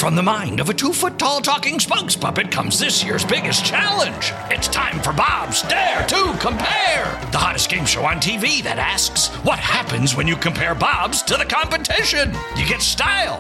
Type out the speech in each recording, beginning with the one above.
From the mind of a 2-foot-tall talking spokes puppet comes this year's biggest challenge. It's time for Bob's Dare to Compare, the hottest game show on TV that asks, what happens when you compare Bob's to the competition? You get style.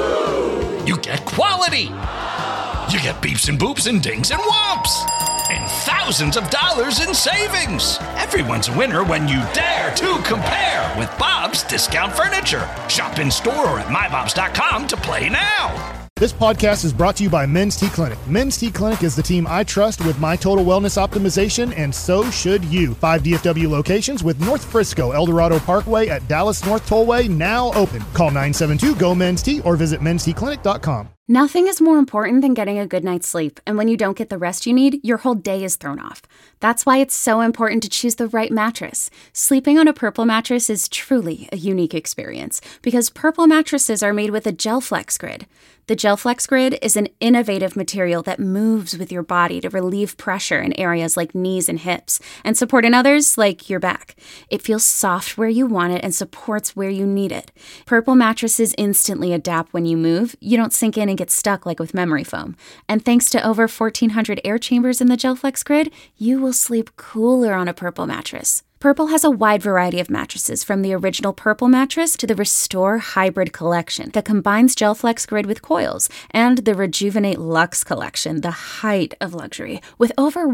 You get quality. You get beeps and boops and dings and whomps. And thousands of dollars in savings. Everyone's a winner when you dare to compare with Bob's Discount Furniture. Shop in store or at mybobs.com to play now. This podcast is brought to you by Men's T Clinic. Men's T Clinic is the team I trust with my total wellness optimization, and so should you. 5 DFW locations with North Frisco, El Dorado Parkway at Dallas North Tollway now open. Call 972-GO-MEN'S-T or visit mensteclinic.com. Nothing is more important than getting a good night's sleep, and when you don't get the rest you need, your whole day is thrown off. That's why it's so important to choose the right mattress. Sleeping on a Purple mattress is truly a unique experience because Purple mattresses are made with a GelFlex Grid. The GelFlex Grid is an innovative material that moves with your body to relieve pressure in areas like knees and hips and support in others like your back. It feels soft where you want it and supports where you need it. Purple mattresses instantly adapt when you move. You don't sink in and get stuck like with memory foam. And thanks to over 1,400 air chambers in the GelFlex Grid, you will sleep cooler on a Purple mattress. Purple has a wide variety of mattresses, from the original Purple mattress to the Restore Hybrid collection that combines GelFlex Grid with coils, and the Rejuvenate Luxe collection, the height of luxury, with over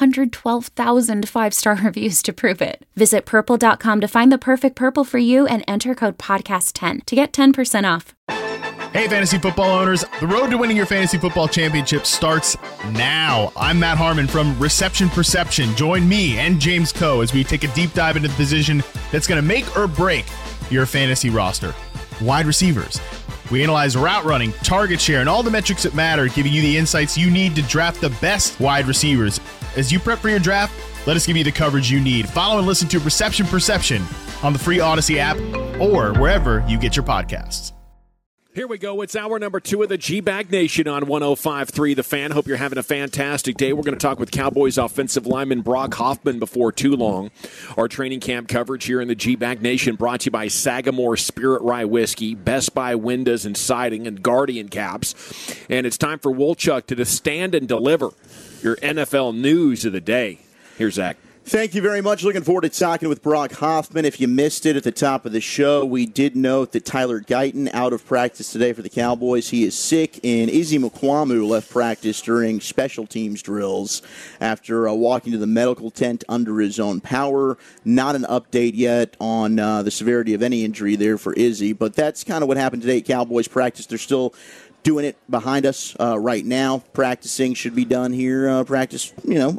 112,000 5-star reviews to prove it. Visit purple.com to find the perfect Purple for you and enter code podcast10 to get 10% off. Hey, fantasy football owners. The road to winning your fantasy football championship starts now. I'm Matt Harmon from Reception Perception. Join me and James Coe as we take a deep dive into the position that's going to make or break your fantasy roster. Wide receivers. We analyze route running, target share, and all the metrics that matter, giving you the insights you need to draft the best wide receivers. As you prep for your draft, let us give you the coverage you need. Follow and listen to Reception Perception on the free Odyssey app or wherever you get your podcasts. Here we go. It's hour number 2 of the G-Bag Nation on 105.3 The Fan. Hope you're having a fantastic day. We're going to talk with Cowboys offensive lineman Brock Hoffman before too long. Our training camp coverage here in the G-Bag Nation brought to you by Sagamore Spirit Rye Whiskey, Best Buy Windows and Siding, and Guardian Caps. And it's time for Wolchuk to stand and deliver your NFL news of the day. Here's Zach. Thank you very much. Looking forward to talking with Brock Hoffman. If you missed it at the top of the show, we did note that Tyler Guyton out of practice today for the Cowboys. He is sick, and Izzy Mukuamu left practice during special teams drills after walking to the medical tent under his own power. Not an update yet on the severity of any injury there for Izzy, but that's kind of what happened today at Cowboys practice. They're still doing it behind us right now. Practicing should be done here. Practice,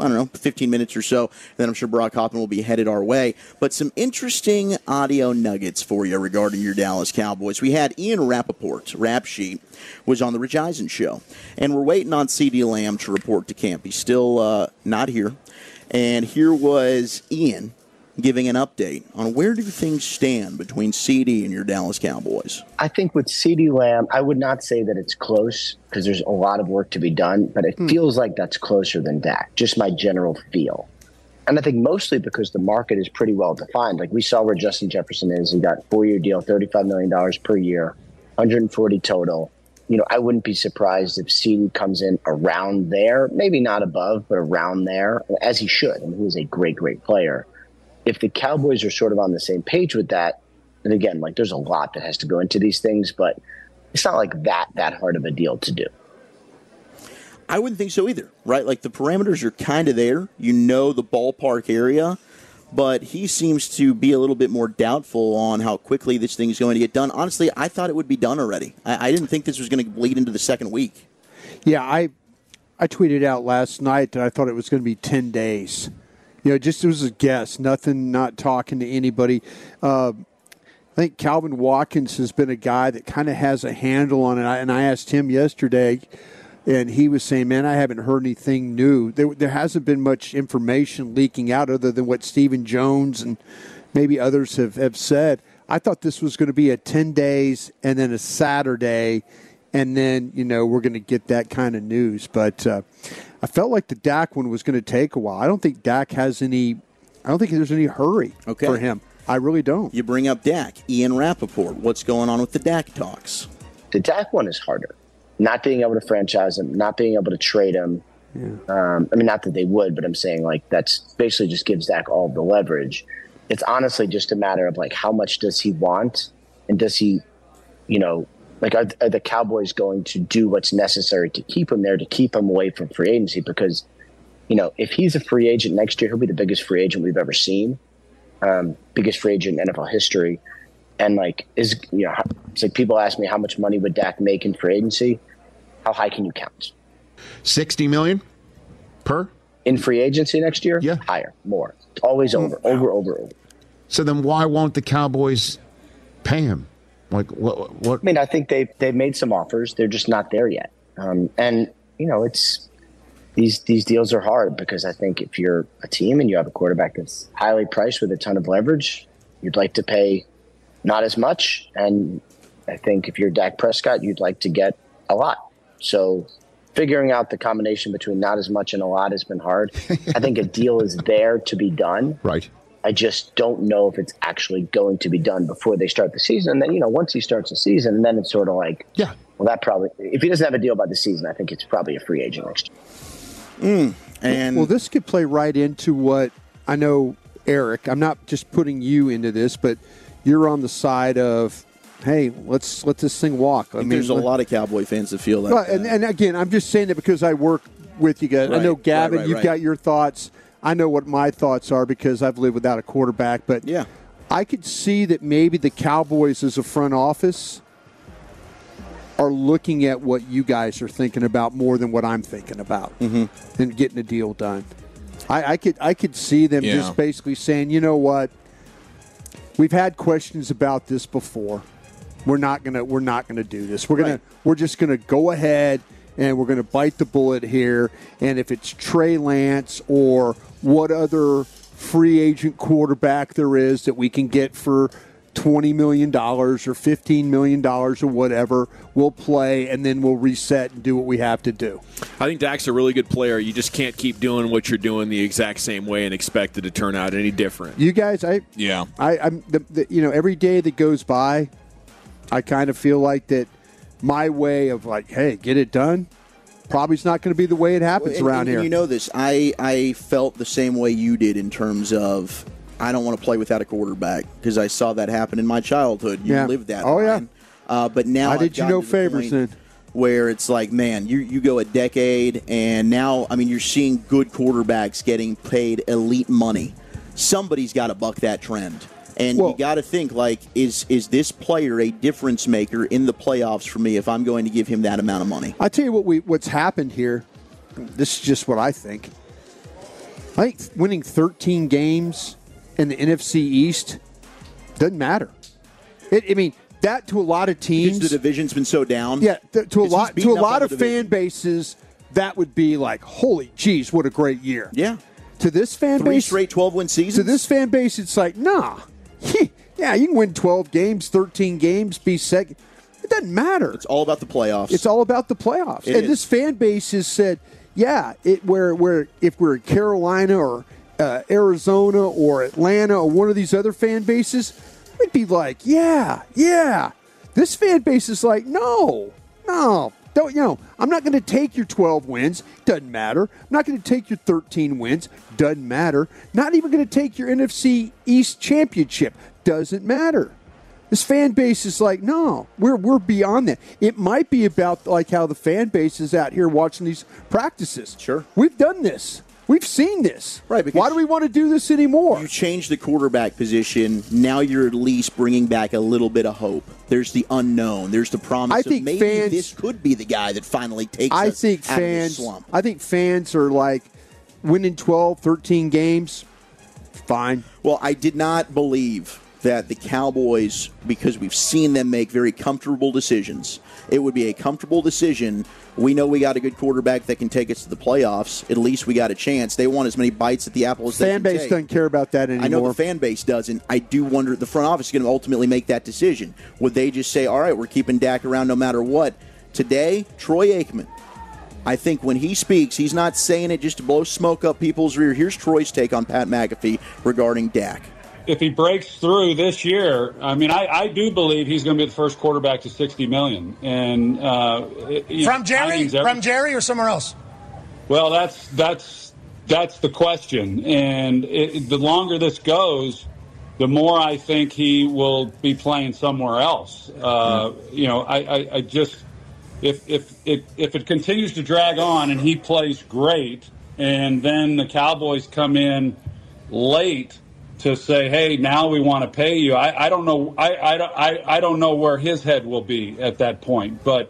15 minutes or so. Then I'm sure Brock Hoffman will be headed our way. But some interesting audio nuggets for you regarding your Dallas Cowboys. We had Ian Rappaport, Rap Sheet, was on the Rich Eisen show. And we're waiting on CeeDee Lamb to report to camp. He's still not here. And here was Ian giving an update on where do things stand between CeeDee and your Dallas Cowboys. I think with CeeDee Lamb, I would not say that it's close because there's a lot of work to be done, but it feels like that's closer than Dak, just my general feel. And I think mostly because the market is pretty well defined. Like we saw where Justin Jefferson is. He got a 4-year deal, $35 million per year, 140 total. I wouldn't be surprised if CeeDee comes in around there, maybe not above, but around there, as he should. I mean, he is a great, great player. If the Cowboys are sort of on the same page with that, and again, there's a lot that has to go into these things, but it's not like that hard of a deal to do. I wouldn't think so either, right? The parameters are kind of there. The ballpark area, but he seems to be a little bit more doubtful on how quickly this thing is going to get done. Honestly, I thought it would be done already. I didn't think this was going to bleed into the second week. Yeah, I tweeted out last night that I thought it was going to be 10 days. Just it was a guess, not talking to anybody. I think Calvin Watkins has been a guy that kind of has a handle on it. And I asked him yesterday, and he was saying, man, I haven't heard anything new. There hasn't been much information leaking out other than what Stephen Jones and maybe others have said. I thought this was going to be a 10 days and then a Saturday, and then, we're going to get that kind of news. But I felt like the Dak one was going to take a while. I don't think there's any hurry for him. I really don't. You bring up Dak. Ian Rappaport, what's going on with the Dak talks? The Dak one is harder. not being able to franchise him, not being able to trade him. I mean, not that they would, but I'm saying like that's basically just gives Dak all the leverage. It's honestly just a matter of like how much does he want, and does he, like are the Cowboys going to do what's necessary to keep him there, to keep him away from free agency? Because if he's a free agent next year, he'll be the biggest free agent we've ever seen, biggest free agent in NFL history. And it's like people ask me how much money would Dak make in free agency? How high can you count? $60 million per in free agency next year? Yeah, higher, more. It's always over. So then, why won't the Cowboys pay him? Like what? I mean, I think they've made some offers. They're just not there yet. It's these deals are hard because I think if you're a team and you have a quarterback that's highly priced with a ton of leverage, you'd like to pay not as much. And I think if you're Dak Prescott, you'd like to get a lot. So figuring out the combination between not as much and a lot has been hard. I think a deal is there to be done. Right. I just don't know if it's actually going to be done before they start the season. And then, once he starts the season, then it's sort of like, yeah, well, that probably, if he doesn't have a deal by the season, I think it's probably a free agent next year. Well, this could play right into what I know, Eric, I'm not just putting you into this, but you're on the side of, hey, let's let this thing walk. I mean, there's a lot of Cowboy fans that feel that. Well, and again, I'm just saying that because I work with you guys. Right, I know, Gavin, you've got your thoughts. I know what my thoughts are because I've lived without a quarterback. But yeah, I could see that maybe the Cowboys as a front office are looking at what you guys are thinking about more than what I'm thinking about and getting a deal done. I could see them just basically saying, you know what, we've had questions about this before. We're not gonna do this. We're just gonna go ahead and we're gonna bite the bullet here. And if it's Trey Lance or what other free agent quarterback there is that we can get for $20 million or $15 million or whatever, we'll play and then we'll reset and do what we have to do. I think Dak's a really good player. You just can't keep doing what you're doing the exact same way and expect it to turn out any different. You guys, I'm every day that goes by, I kind of feel like that my way of like, hey, get it done, probably is not going to be the way it happens around here. You know this. I felt the same way you did in terms of I don't want to play without a quarterback because I saw that happen in my childhood. You lived that. Oh, line. Yeah. But now I did you no favors then. Where it's like, man, you go a decade, and now, I mean, you're seeing good quarterbacks getting paid elite money. Somebody's got to buck that trend. And you got to think, like, is this player a difference maker in the playoffs for me if I'm going to give him that amount of money? I tell you what's happened here. This is just what I think. I think winning 13 games in the NFC East doesn't matter. That to a lot of teams, because the division's been so down. Yeah, to a lot of fan bases, that would be like, holy jeez, what a great year. Yeah. To this fan base, 3 straight 12-win seasons. To this fan base, it's like, nah. Yeah, you can win 12 games, 13 games, be second. It doesn't matter. It's all about the playoffs. It's all about the playoffs. And this fan base has said, yeah, where if we're in Carolina or Arizona or Atlanta or one of these other fan bases, we'd be like, yeah. This fan base is like, no. Don't, I'm not going to take your 12 wins. Doesn't matter. I'm not going to take your 13 wins. Doesn't matter. Not even going to take your NFC East championship. Doesn't matter. This fan base is like, no, we're beyond that. It might be about like how the fan base is out here watching these practices. Sure. We've done this. We've seen this. Right. Why do we want to do this anymore? You change the quarterback position. Now you're at least bringing back a little bit of hope. There's the unknown. There's the promise of maybe this could be the guy that finally takes us out of this slump. I think fans are like winning 12, 13 games, fine. Well, I did not believe that the Cowboys, because we've seen them make very comfortable decisions, it would be a comfortable decision. We know we got a good quarterback that can take us to the playoffs. At least we got a chance. They want as many bites at the apple as they can take. Fan base doesn't care about that anymore. I know the fan base doesn't. I do wonder, the front office is going to ultimately make that decision. Would they just say, all right, we're keeping Dak around no matter what? Today, Troy Aikman, I think when he speaks, he's not saying it just to blow smoke up people's rear. Here's Troy's take on Pat McAfee regarding Dak. if he breaks through this year, I mean, I do believe he's going to be the first quarterback to $60 million. And from Jerry or somewhere else? Well, that's the question. And the longer this goes, the more I think he will be playing somewhere else. I just if it continues to drag on and he plays great, and then the Cowboys come in late to say, "Hey, now we want to pay you." I don't know. I don't know where his head will be at that point. But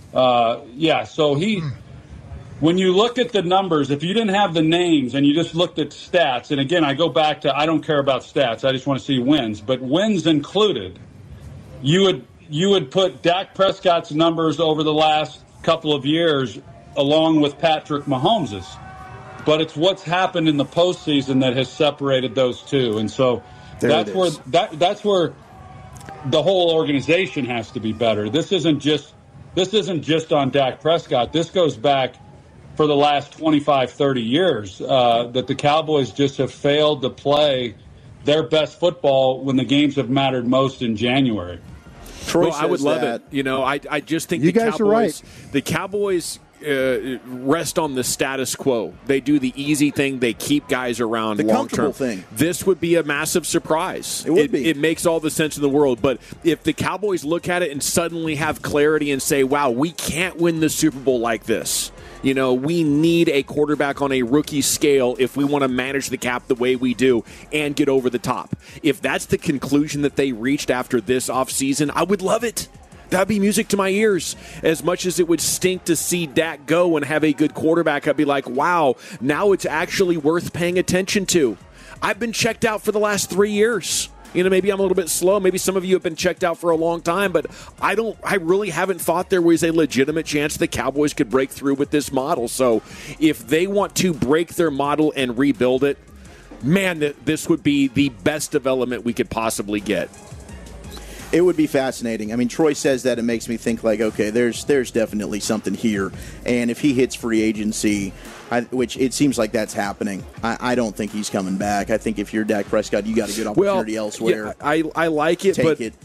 so he. When you look at the numbers, if you didn't have the names and you just looked at stats, and again, I go back to I don't care about stats. I just want to see wins. But wins included, you would put Dak Prescott's numbers over the last couple of years along with Patrick Mahomes's. But it's what's happened in the postseason that has separated those two. And so that's where the whole organization has to be better. This isn't just on Dak Prescott. This goes back for the last 25, 30 years that the Cowboys just have failed to play their best football when the games have mattered most in January. Troy, I would love it. I just think you guys are right. The Cowboys rest on the status quo. They do the easy thing. They keep guys around long term. Thing. This would be a massive surprise. It would be. It makes all the sense in the world. But if the Cowboys look at it and suddenly have clarity and say, "Wow, we can't win the Super Bowl like this." We need a quarterback on a rookie scale if we want to manage the cap the way we do and get over the top. If that's the conclusion that they reached after this offseason, I would love it. That'd be music to my ears. As much as it would stink to see Dak go and have a good quarterback, I'd be like, wow, now it's actually worth paying attention to. I've been checked out for the last 3 years. Maybe I'm a little bit slow. Maybe some of you have been checked out for a long time, but I really haven't thought there was a legitimate chance the Cowboys could break through with this model. So if they want to break their model and rebuild it, man, this would be the best development we could possibly get. It would be fascinating. I mean, Troy says that. It makes me think like, okay, there's definitely something here. And if he hits free agency, which it seems like that's happening, I don't think he's coming back. I think if you're Dak Prescott, you got a good opportunity elsewhere. Yeah, I like it, but it.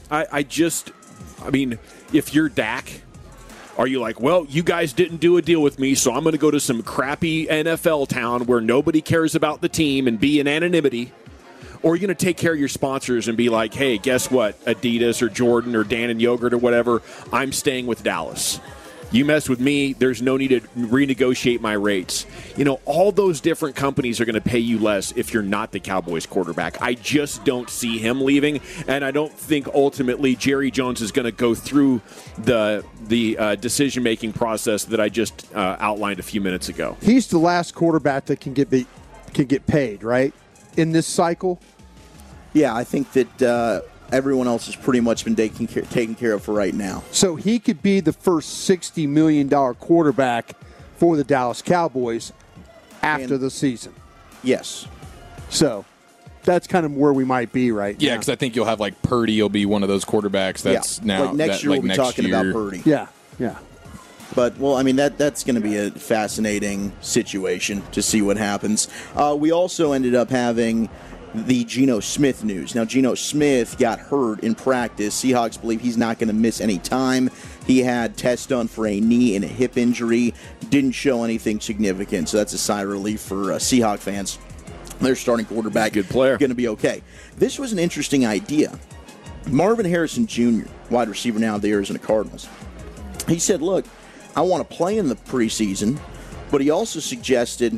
I mean, if you're Dak, are you like, well, you guys didn't do a deal with me, so I'm going to go to some crappy NFL town where nobody cares about the team and be in anonymity? Or are you going to take care of your sponsors and be like, hey, guess what, Adidas or Jordan or Dan and Yogurt or whatever, I'm staying with Dallas. You mess with me, there's no need to renegotiate my rates. All those different companies are going to pay you less if you're not the Cowboys quarterback. I just don't see him leaving, and I don't think ultimately Jerry Jones is going to go through the decision-making process that I just outlined a few minutes ago. He's the last quarterback that can get paid, right, in this cycle? Yeah, I think that everyone else has pretty much been taken care of for right now. So he could be the first $60 million quarterback for the Dallas Cowboys after the season. Yes. So that's kind of where we might be right now. Yeah, because I think you'll have Purdy will be one of those quarterbacks that's now. Next year we'll be talking about Purdy. Yeah. But, well, I mean, that's going to be a fascinating situation to see what happens. We also ended up having the Geno Smith news. Now, Geno Smith got hurt in practice. Seahawks believe he's not going to miss any time. He had tests done for a knee and a hip injury. Didn't show anything significant, so that's a sigh of relief for Seahawks fans. Their starting quarterback, good player, going to be okay. This was an interesting idea. Marvin Harrison Jr., wide receiver now of the Arizona Cardinals, he said, look, I want to play in the preseason, but he also suggested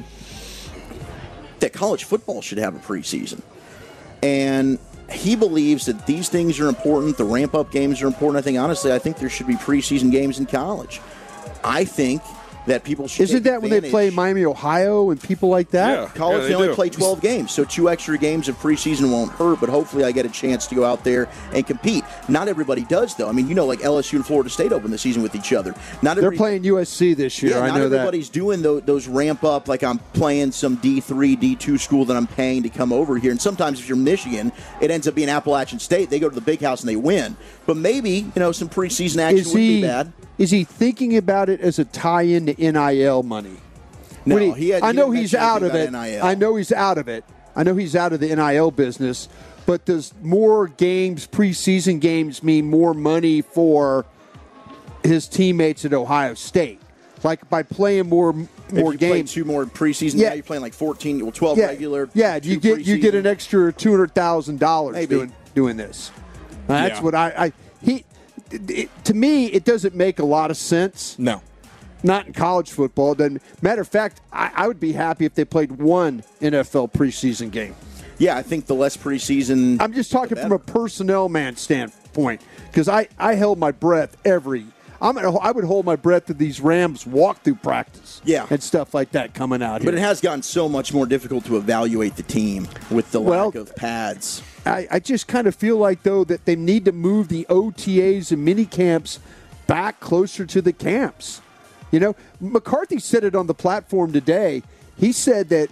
that college football should have a preseason. And he believes that these things are important. The ramp-up games are important. I think there should be preseason games in college. I think that people should. Isn't that when they play Miami, Ohio, and people like that? Yeah, college, they only play 12 games, so 2 extra games of preseason won't hurt, but hopefully I get a chance to go out there and compete. Not everybody does, though. I mean, like LSU and Florida State open the season with each other. They're playing USC this year, I know that. Not everybody's doing those ramp-up, like I'm playing some D3, D2 school that I'm paying to come over here. And sometimes if you're Michigan, it ends up being Appalachian State. They go to the big house and they win. But maybe, some preseason action wouldn't be bad. Is he thinking about it as a tie-in to NIL money? No, I know he's out of it. NIL. I know he's out of it. I know he's out of the NIL business, but does more games, preseason games, mean more money for his teammates at Ohio State? Like by playing more games, 2 more preseason. Yeah, you're playing like 12 regular. Yeah, you get an extra $200,000 doing this. That's what to me, it doesn't make a lot of sense. No. Not in college football. Matter of fact, I would be happy if they played one NFL preseason game. Yeah, I think the less preseason. I'm just talking from a personnel man standpoint because I held my breath I would hold my breath at these Rams walk through practice. Yeah. And stuff like that coming out here. But it has gotten so much more difficult to evaluate the team with the lack of pads. I just kind of feel like, though, that they need to move the OTAs and mini camps back closer to the camps. You know, McCarthy said it on the platform today. He said that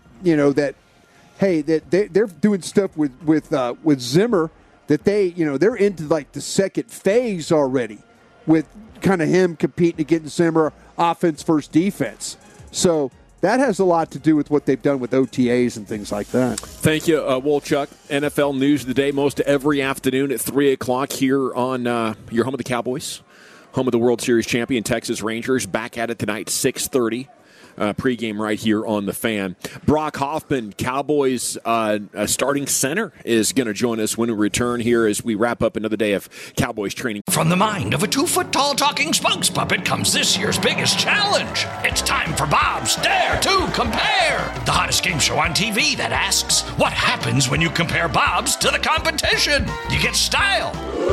they're doing stuff with Zimmer that they're into like the second phase already with kind of him competing against Zimmer, offense versus defense. So that has a lot to do with what they've done with OTAs and things like that. Thank you, Wolchuk. NFL News of the Day most every afternoon at 3 o'clock here on your home of the Cowboys, home of the World Series champion Texas Rangers. Back at it tonight, 6:30. Pregame right here on The Fan. Brock Hoffman, Cowboys starting center, is going to join us when we return here as we wrap up another day of Cowboys training. From the mind of a 2-foot-tall talking spokes puppet comes this year's biggest challenge. It's time for Bob's Dare to Compare, the hottest game show on TV that asks, what happens when you compare Bob's to the competition? You get style.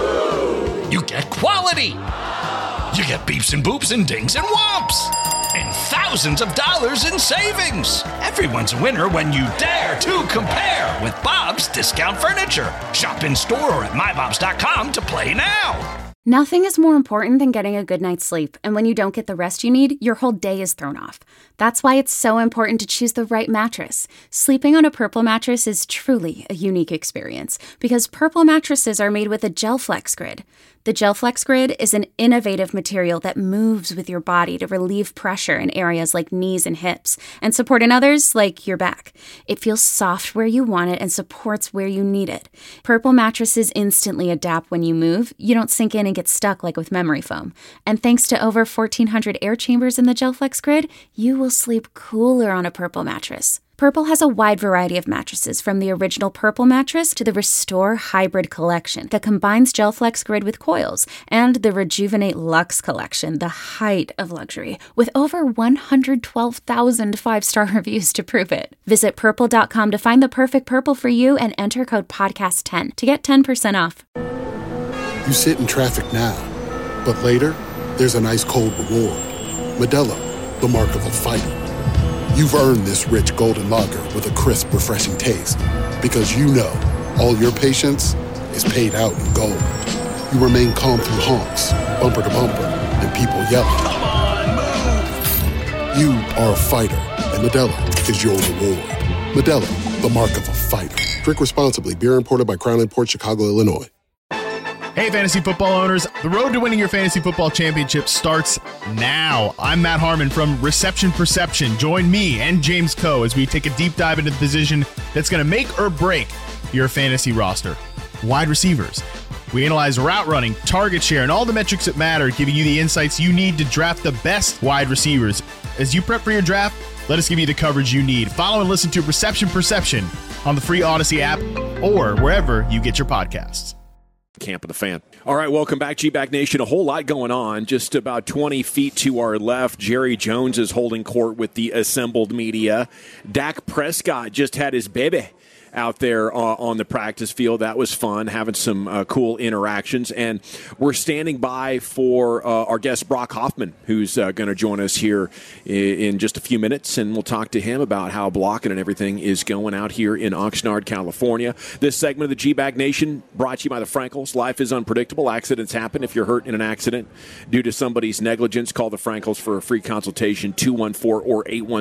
You get quality. You get beeps and boops and dings and whomps. And thousands of dollars in savings. Everyone's a winner when you dare to compare with Bob's Discount Furniture. Shop in store or at mybobs.com to play now. Nothing is more important than getting a good night's sleep, and when you don't get the rest you need, your whole day is thrown off. That's why it's so important to choose the right mattress. Sleeping on a Purple mattress is truly a unique experience because Purple mattresses are made with a GelFlex Grid. The GelFlex Grid is an innovative material that moves with your body to relieve pressure in areas like knees and hips and support in others like your back. It feels soft where you want it and supports where you need it. Purple mattresses instantly adapt when you move. You don't sink in and get stuck like with memory foam. And thanks to over 1,400 air chambers in the GelFlex Grid, you will sleep cooler on a Purple mattress. Purple has a wide variety of mattresses, from the original Purple mattress to the Restore Hybrid collection that combines GelFlex Grid with coils, and the Rejuvenate Luxe collection, the height of luxury, with over 112,000 five-star reviews to prove it. Visit Purple.com to find the perfect Purple for you and enter code PODCAST10 to get 10% off. You sit in traffic now, but later, there's an ice-cold reward. Modelo, the mark of a fighter. You've earned this rich golden lager with a crisp, refreshing taste. Because you know, all your patience is paid out in gold. You remain calm through honks, bumper to bumper, and people yelling. Come on, move! You are a fighter, and Modelo is your reward. Modelo, the mark of a fighter. Drink responsibly. Beer imported by Crown Imports, Chicago, Illinois. Hey, fantasy football owners. The road to winning your fantasy football championship starts now. I'm Matt Harmon from Reception Perception. Join me and James Coe as we take a deep dive into the position that's going to make or break your fantasy roster. Wide receivers. We analyze route running, target share, and all the metrics that matter, giving you the insights you need to draft the best wide receivers. As you prep for your draft, let us give you the coverage you need. Follow and listen to Reception Perception on the free Odyssey app or wherever you get your podcasts. Camp of the Fan. All right, welcome back, G-Back Nation. A whole lot going on. Just about 20 feet to our left, Jerry Jones is holding court with the assembled media. Dak Prescott just had his baby out there on the practice field. That was fun, having some cool interactions. And we're standing by for our guest, Brock Hoffman, who's going to join us here in just a few minutes. And we'll talk to him about how blocking and everything is going out here in Oxnard, California. This segment of the G-Bag Nation brought to you by the Frankels. Life is unpredictable. Accidents happen. If you're hurt in an accident due to somebody's negligence, call the Frankels for a free consultation, 214 or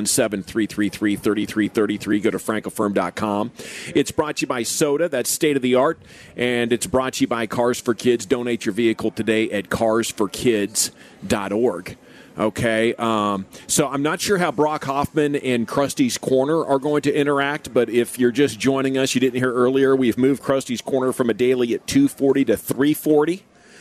817-333-3333. Go to frankelfirm.com. It's brought to you by Soda, that's state-of-the-art, and it's brought to you by Cars for Kids. Donate your vehicle today at carsforkids.org. Okay, so I'm not sure how Brock Hoffman and Krusty's Corner are going to interact, but if you're just joining us, you didn't hear earlier, we've moved Krusty's Corner from a daily at 2:40 to 3:40.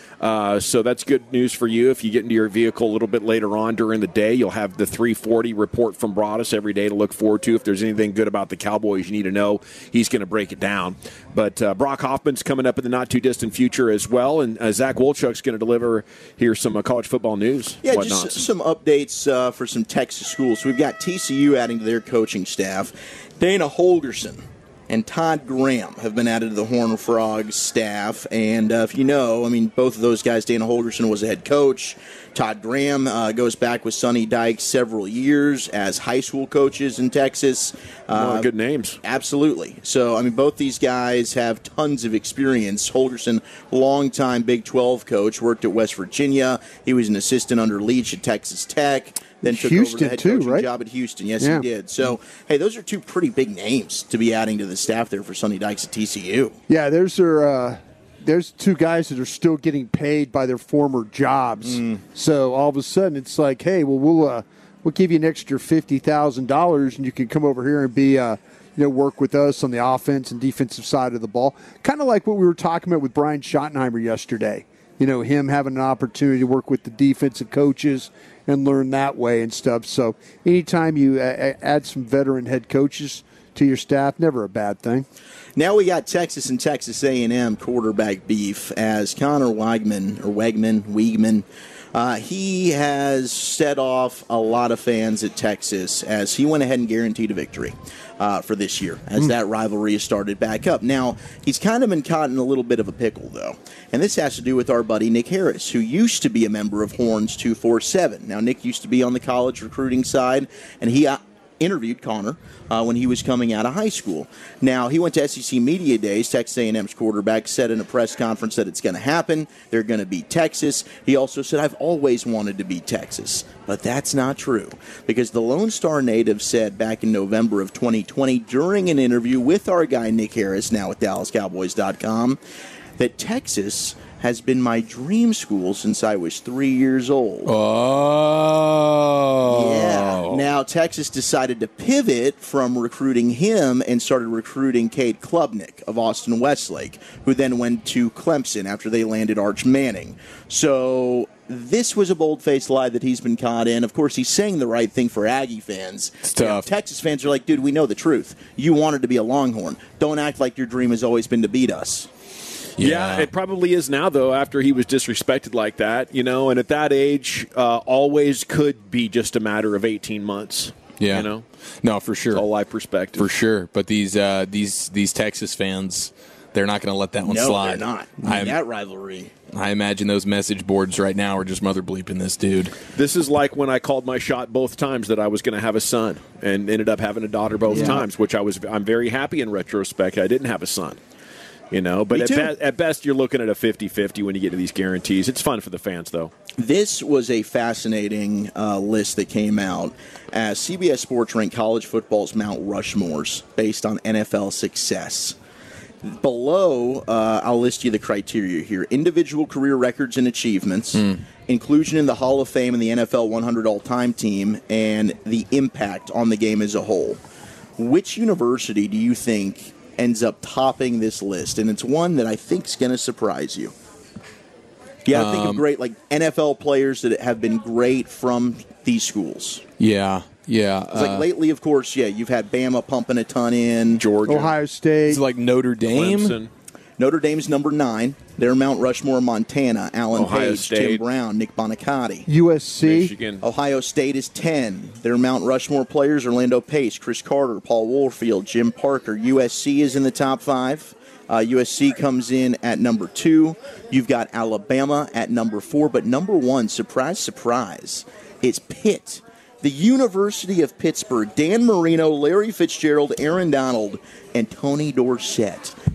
So that's good news for you. If you get into your vehicle a little bit later on during the day, you'll have the 3:40 report from Broadus every day to look forward to. If there's anything good about the Cowboys you need to know, he's going to break it down. But Brock Hoffman's coming up in the not-too-distant future as well, and Zach Wolchuk's going to deliver here some college football news. Yeah, whatnot. just some updates for some Texas schools. We've got TCU adding to their coaching staff. Dana Holgorsen and Todd Graham have been added to the Horned Frogs staff. And if you know, I mean, both of those guys, Dana Holgorsen was a head coach. Todd Graham goes back with Sonny Dykes several years as high school coaches in Texas. Good names. Absolutely. So, I mean, both these guys have tons of experience. Holgorsen, longtime Big 12 coach, worked at West Virginia. He was an assistant under Leach at Texas Tech. Then took Houston over the head too, coaching right? job at Houston. Yes, he did. So, hey, those are two pretty big names to be adding to the staff there for Sonny Dykes at TCU. Yeah, there's two guys that are still getting paid by their former jobs. So all of a sudden, it's like, hey, well, we'll give you an extra $50,000, and you can come over here and be work with us on the offense and defensive side of the ball. Kind of like what we were talking about with Brian Schottenheimer yesterday. You know, him having an opportunity to work with the defensive coaches and learn that way and stuff. So anytime you add some veteran head coaches to your staff, never a bad thing. Now we got Texas and Texas A&M quarterback beef as Connor Weigman, he has set off a lot of fans at Texas as he went ahead and guaranteed a victory for this year as that rivalry has started back up. Now, he's kind of been caught in a little bit of a pickle, though, and this has to do with our buddy Nick Harris, who used to be a member of Horns 247. Now, Nick used to be on the college recruiting side, and he interviewed Connor when he was coming out of high school. Now, he went to SEC Media Days. Texas A&M's quarterback said in a press conference that it's going to happen. They're going to beat Texas. He also said, I've always wanted to beat Texas. But that's not true, because the Lone Star native said back in November of 2020 during an interview with our guy Nick Harris, now at DallasCowboys.com, that Texas has been my dream school since I was 3 years old. Oh. Yeah. Now, Texas decided to pivot from recruiting him and started recruiting Cade Klubnik of Austin Westlake, who then went to Clemson after they landed Arch Manning. So this was a bold-faced lie that he's been caught in. Of course, he's saying the right thing for Aggie fans. It's tough. Texas fans are like, dude, we know the truth. You wanted to be a Longhorn. Don't act like your dream has always been to beat us. Yeah, it probably is now, though, after he was disrespected like that, and at that age, always could be just a matter of 18 months. Yeah. No, for sure. It's all life perspective. For sure. But these Texas fans, they're not going to let that one slide. No, they're not. That rivalry. I imagine those message boards right now are just mother bleeping this dude. This is like when I called my shot both times that I was going to have a son and ended up having a daughter both times, which I'm very happy in retrospect. I didn't have a son. But at best, you're looking at a 50-50 when you get to these guarantees. It's fun for the fans, though. This was a fascinating list that came out as CBS Sports ranked college football's Mount Rushmores based on NFL success. Below, I'll list you the criteria here. Individual career records and achievements, inclusion in the Hall of Fame and the NFL 100 all-time team, and the impact on the game as a whole. Which university do you think ends up topping this list? And it's one that I think is going to surprise you. You got to think of great NFL players that have been great from these schools. Yeah. It's like lately, of course, you've had Bama pumping a ton in. Georgia. Ohio State. It's like Notre Dame. Clemson. Notre Dame's number 9. They're Mount Rushmore, Montana. Allen Ohio Page, State. Tim Brown, Nick Bonicatti. USC. Michigan. Ohio State is 10. Their Mount Rushmore players: Orlando Pace, Chris Carter, Paul Warfield, Jim Parker. USC is in the top 5. USC comes in at number 2. You've got Alabama at number 4. But number 1, surprise, surprise, is Pitt. The University of Pittsburgh. Dan Marino, Larry Fitzgerald, Aaron Donald, and Tony Dorsett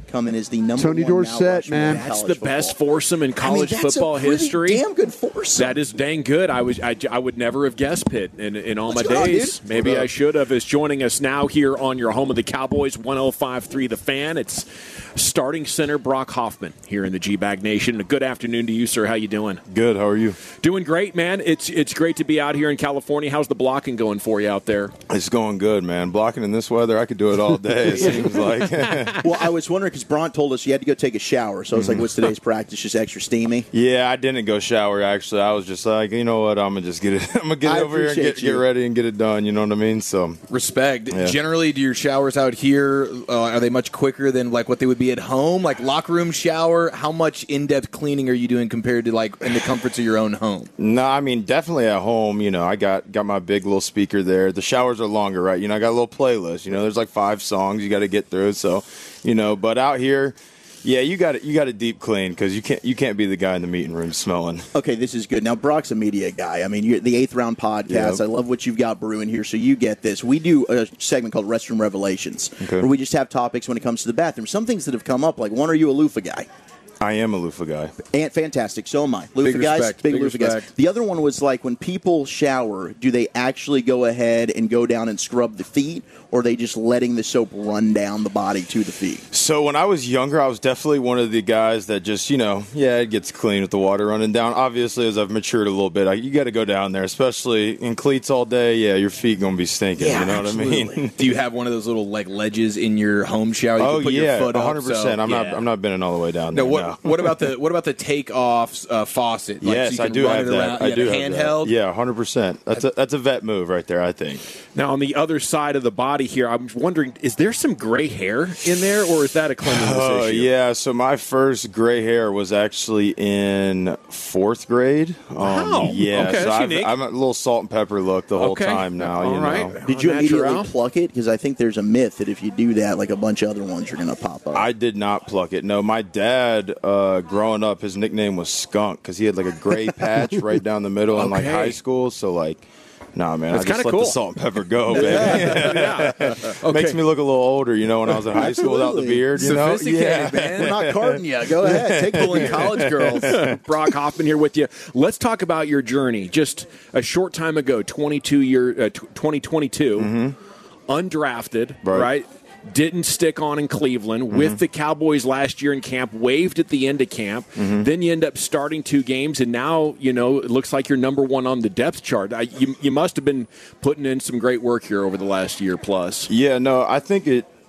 come in as the number Tony one Dorsett, man. That's the best foursome in college football history. Damn good foursome. That is dang good. I would never have guessed Pitt in all my Let's go, days. dude. Maybe I should have. Is joining us now here on your home of the Cowboys, 105.3 The Fan. It's starting center Brock Hoffman here in the G-Bag Nation. A good afternoon to you, sir. How you doing? Good. How are you? Doing great, man. It's great to be out here in California. How's the blocking going for you out there? It's going good, man. Blocking in this weather, I could do it all day, it seems like. Well, I was wondering because Braun told us you had to go take a shower. So I was like, what's today's practice? Just extra steamy? Yeah, I didn't go shower, actually. I was just like, you know what, I'm going to just get it. I'm going to get over here and get ready and get it done. You know what I mean? So respect. Yeah. Generally, do your showers out here, are they much quicker than like what they would be at home? Like locker room shower, how much in-depth cleaning are you doing compared to like in the comforts of your own home? No, I mean, definitely at home, you know, I got my big little speaker there. The showers are longer, right? You know, I got a little playlist. You know, there's like 5 songs you got to get through. So, you know, but out here, yeah, you got to deep clean because you can't be the guy in the meeting room smelling. Okay, this is good. Now, Brock's a media guy. I mean, you're the 8th Round podcast. Yep. I love what you've got brewing here, so you get this. We do a segment called Restroom Revelations, where we just have topics when it comes to the bathroom. Some things that have come up, like, one, are you a loofah guy? I am a loofah guy. And fantastic. So am I. Loofah guys, big loofah guys. The other one was like when people shower, do they actually go ahead and go down and scrub the feet, or are they just letting the soap run down the body to the feet? So when I was younger, I was definitely one of the guys that just, you know, yeah, it gets clean with the water running down. Obviously, as I've matured a little bit, you got to go down there, especially in cleats all day. Yeah, your feet going to be stinking. Yeah, you know absolutely. what I mean? Do you have one of those little like ledges in your home shower? You can put your foot up, 100%. so, I'm not bending all the way down there. What about the take off faucet? Like, yes, so you can I do run have it that. around, I do have handheld. that. Yeah, 100%. That's a vet move right there, I think. Now, on the other side of the body here, I'm wondering, is there some gray hair in there, or is that a cleanliness issue? Yeah, so my first gray hair was actually in 4th grade. Wow. Yeah, okay, so that's unique. I'm a little salt and pepper look the whole time now. All you right. know. Did you immediately pluck it? Because I think there's a myth that if you do that, like a bunch of other ones are going to pop up. I did not pluck it. No, my dad, growing up, his nickname was Skunk because he had like a gray patch right down the middle in like high school. So like, nah, man, That's I just let cool. the salt and pepper go, baby. Yeah. Okay. Makes me look a little older, you know, when I was in high school without the beard. You know, Sophisticated, man. We're not carding you. Go ahead. Take Pulling college girls. Brock Hoffman here with you. Let's talk about your journey. Just a short time ago, 2022, undrafted, right? Didn't stick on in Cleveland with the Cowboys last year in camp, waived at the end of camp. Then you end up starting 2 games, and now, you know, it looks like you're number 1 on the depth chart. You must have been putting in some great work here over the last year plus. Yeah, no, I think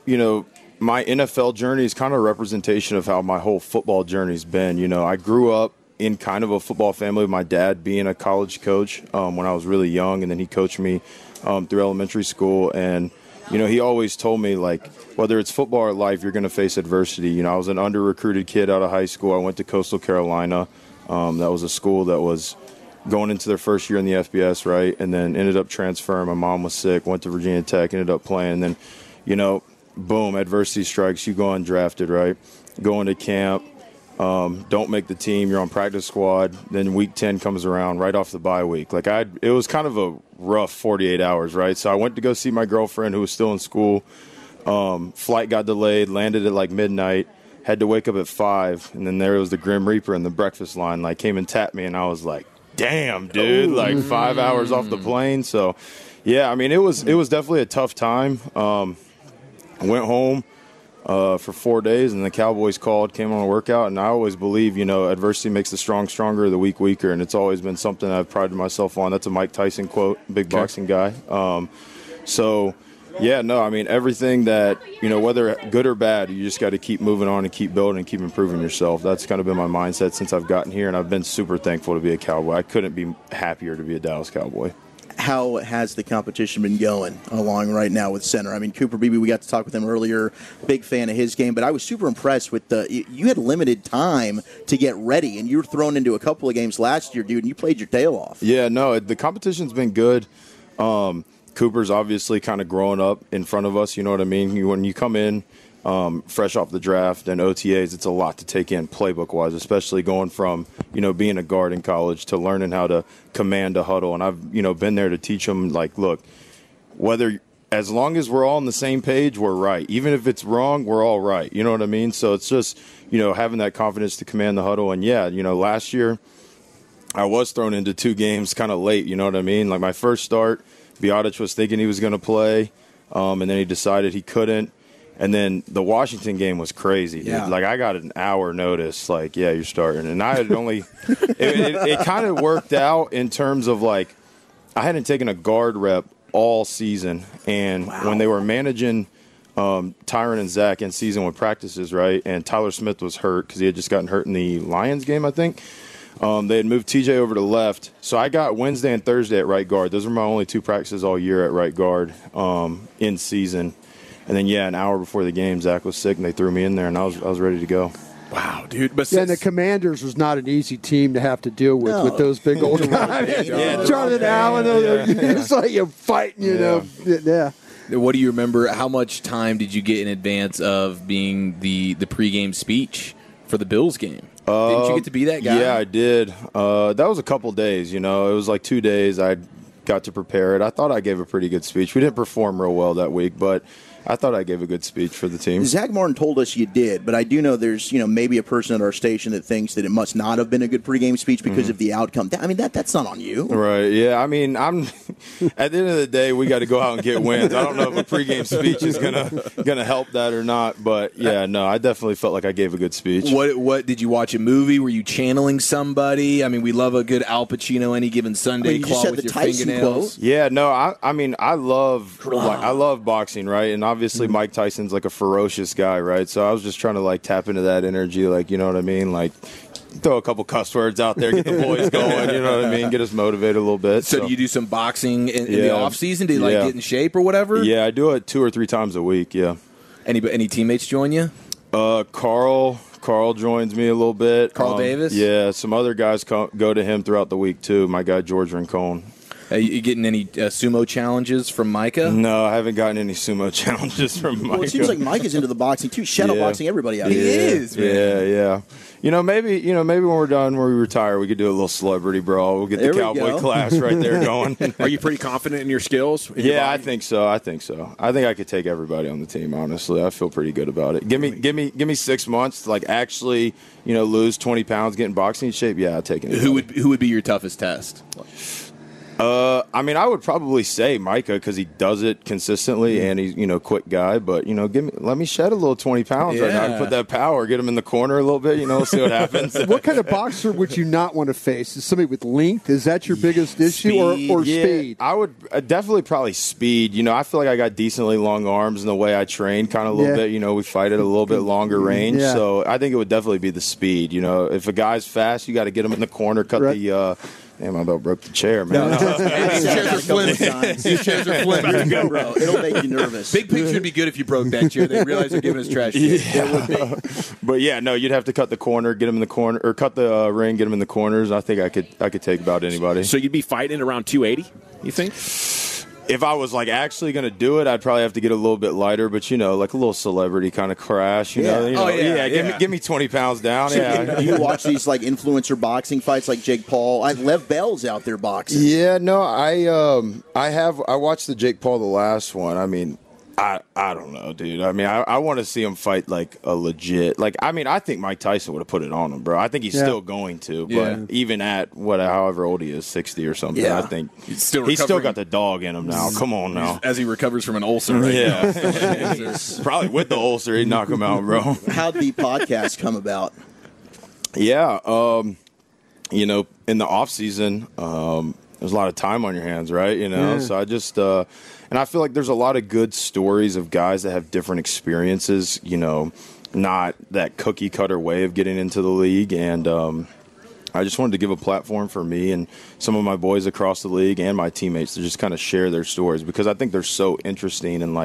my NFL journey is kind of a representation of how my whole football journey's been. You know, I grew up in kind of a football family with my dad being a college coach when I was really young, and then he coached me through elementary school. And you know, he always told me, like, whether it's football or life, you're going to face adversity. You know, I was an under-recruited kid out of high school. I went to Coastal Carolina. That was a school that was going into their first year in the FBS, right? And then ended up transferring. My mom was sick, went to Virginia Tech, ended up playing. And then, you know, boom, adversity strikes. You go undrafted, right? Go into camp. Don't make the team. You're on practice squad. Then week 10 comes around right off the bye week. Like it was kind of a rough 48 hours, right? So I went to go see my girlfriend who was still in school. Flight got delayed, landed at like midnight, had to wake up at 5. And then there was the Grim Reaper in the breakfast line, like came and tapped me. And I was like, damn, dude, like 5 hours off the plane. So yeah, I mean, it was definitely a tough time. I went home for 4 days, and the Cowboys called, came on a workout, and I always believe, you know, adversity makes the strong stronger, the weak weaker, and it's always been something I've prided myself on. That's a Mike Tyson quote, big boxing guy. So, yeah, no, I mean, everything that, you know, whether good or bad, you just got to keep moving on and keep building and keep improving yourself. That's kind of been my mindset since I've gotten here, and I've been super thankful to be a Cowboy. I couldn't be happier to be a Dallas Cowboy. How has the competition been going along right now with center? I mean, Cooper Beebe, we got to talk with him earlier. Big fan of his game, but I was super impressed with you had limited time to get ready, and you were thrown into a couple of games last year, dude, and you played your tail off. Yeah, no, the competition's been good. Cooper's obviously kind of growing up in front of us, you know what I mean? When you come in fresh off the draft and OTAs, it's a lot to take in playbook-wise, especially going from, you know, being a guard in college to learning how to command a huddle. And I've, you know, been there to teach them, like, look, whether as long as we're all on the same page, we're right. Even if it's wrong, we're all right. You know what I mean? So it's just, having that confidence to command the huddle. And, last year I was thrown into 2 games kind of late. You know what I mean? Like my first start, Biotic was thinking he was going to play, and then he decided he couldn't. And then the Washington game was crazy, dude. Yeah. Like I got an hour notice, like, yeah, you're starting. And I had only it kind of worked out in terms of like I hadn't taken a guard rep all season. And when they were managing Tyron and Zach in season with practices, right, and Tyler Smith was hurt because he had just gotten hurt in the Lions game, I think. They had moved TJ over to left. So I got Wednesday and Thursday at right guard. Those were my only 2 practices all year at right guard in season. And then, an hour before the game, Zach was sick, and they threw me in there, and I was ready to go. Wow, dude. But and the Commanders was not an easy team to have to deal with those big old guys. Jonathan Allen, it's like you're fighting, Yeah. What do you remember? How much time did you get in advance of being the pregame speech for the Bills game? Didn't you get to be that guy? Yeah, I did. That was a couple days, It was like 2 days I got to prepare it. I thought I gave a pretty good speech. We didn't perform real well that week, but I thought I gave a good speech for the team. Zach Martin told us you did, but I do know there's maybe a person at our station that thinks that it must not have been a good pregame speech because of the outcome. I mean that's not on you, right? Yeah, I mean I'm at the end of the day we got to go out and get wins. I don't know if a pregame speech is gonna help that or not, but I definitely felt like I gave a good speech. What did you watch a movie? Were you channeling somebody? I mean, we love a good Al Pacino Any Given Sunday claw with your fingernails. Quote. Yeah, no, I mean I love boxing, right? And obviously Mike Tyson's like a ferocious guy, right? So I was just trying to like tap into that energy, like, you know what I mean? Like throw a couple cuss words out there, get the boys going, you know what I mean? Get us motivated a little bit. So do you do some boxing in the off season? Do you get in shape or whatever? Yeah, I do it 2 or 3 times a week, yeah. Any teammates join you? Carl joins me a little bit. Carl Davis? Yeah, some other guys go to him throughout the week too. My guy George Rincon. You getting any sumo challenges from Micah? No, I haven't gotten any sumo challenges from Micah. Well, it seems like Micah's into the boxing too. Shadow boxing everybody out here. He is, man. Yeah. Maybe when we're done, when we retire, we could do a little celebrity brawl. We'll get the cowboy class right there going. Are you pretty confident in your skills? I think so. I think I could take everybody on the team. Honestly, I feel pretty good about it. Give me 6 months to like actually, lose 20 pounds, get in boxing shape. Yeah, I'll take it. Who would be your toughest test? I mean, I would probably say Micah because he does it consistently and he's, quick guy. But, let me shed a little 20 pounds right now and put that power, get him in the corner a little bit, see what happens. What kind of boxer would you not want to face? Is somebody with length? Is that your biggest issue or speed? I would definitely probably speed. I feel like I got decently long arms in the way I train kind of a little bit. We fight at a little bit longer range. Yeah. So I think it would definitely be the speed. If a guy's fast, you got to get him in the corner, cut the damn, I about broke the chair, man. These chairs are flimsy. These chairs are flimsy. Bro, it'll make you nervous. Big Picture would be good if you broke that chair. They realize they're giving us trash. Yeah. But you'd have to cut the corner, get him in the corner, or cut the ring, get him in the corners. I think I could take about anybody. So you'd be fighting around 280, you think? If I was like actually going to do it, I'd probably have to get a little bit lighter, but like a little celebrity kind of crash, give me 20 pounds down. Yeah. You watch these like influencer boxing fights like Jake Paul. Lev Bell's out there boxing. Yeah, no, I watched the Jake Paul, the last one. I mean, I don't know, dude. I mean, I want to see him fight like a legit. Like, I mean, I think Mike Tyson would have put it on him, bro. I think he's still going to, but even at however old he is, 60 or something, I think he's still got the dog in him now. Come on now, as he recovers from an ulcer. Right now. Probably with the ulcer, he'd knock him out, bro. How'd the podcast come about? Yeah, in the off season, there's a lot of time on your hands, right? So I just. And I feel like there's a lot of good stories of guys that have different experiences, not that cookie cutter way of getting into the league. And I just wanted to give a platform for me and some of my boys across the league and my teammates to just kind of share their stories because I think they're so interesting. And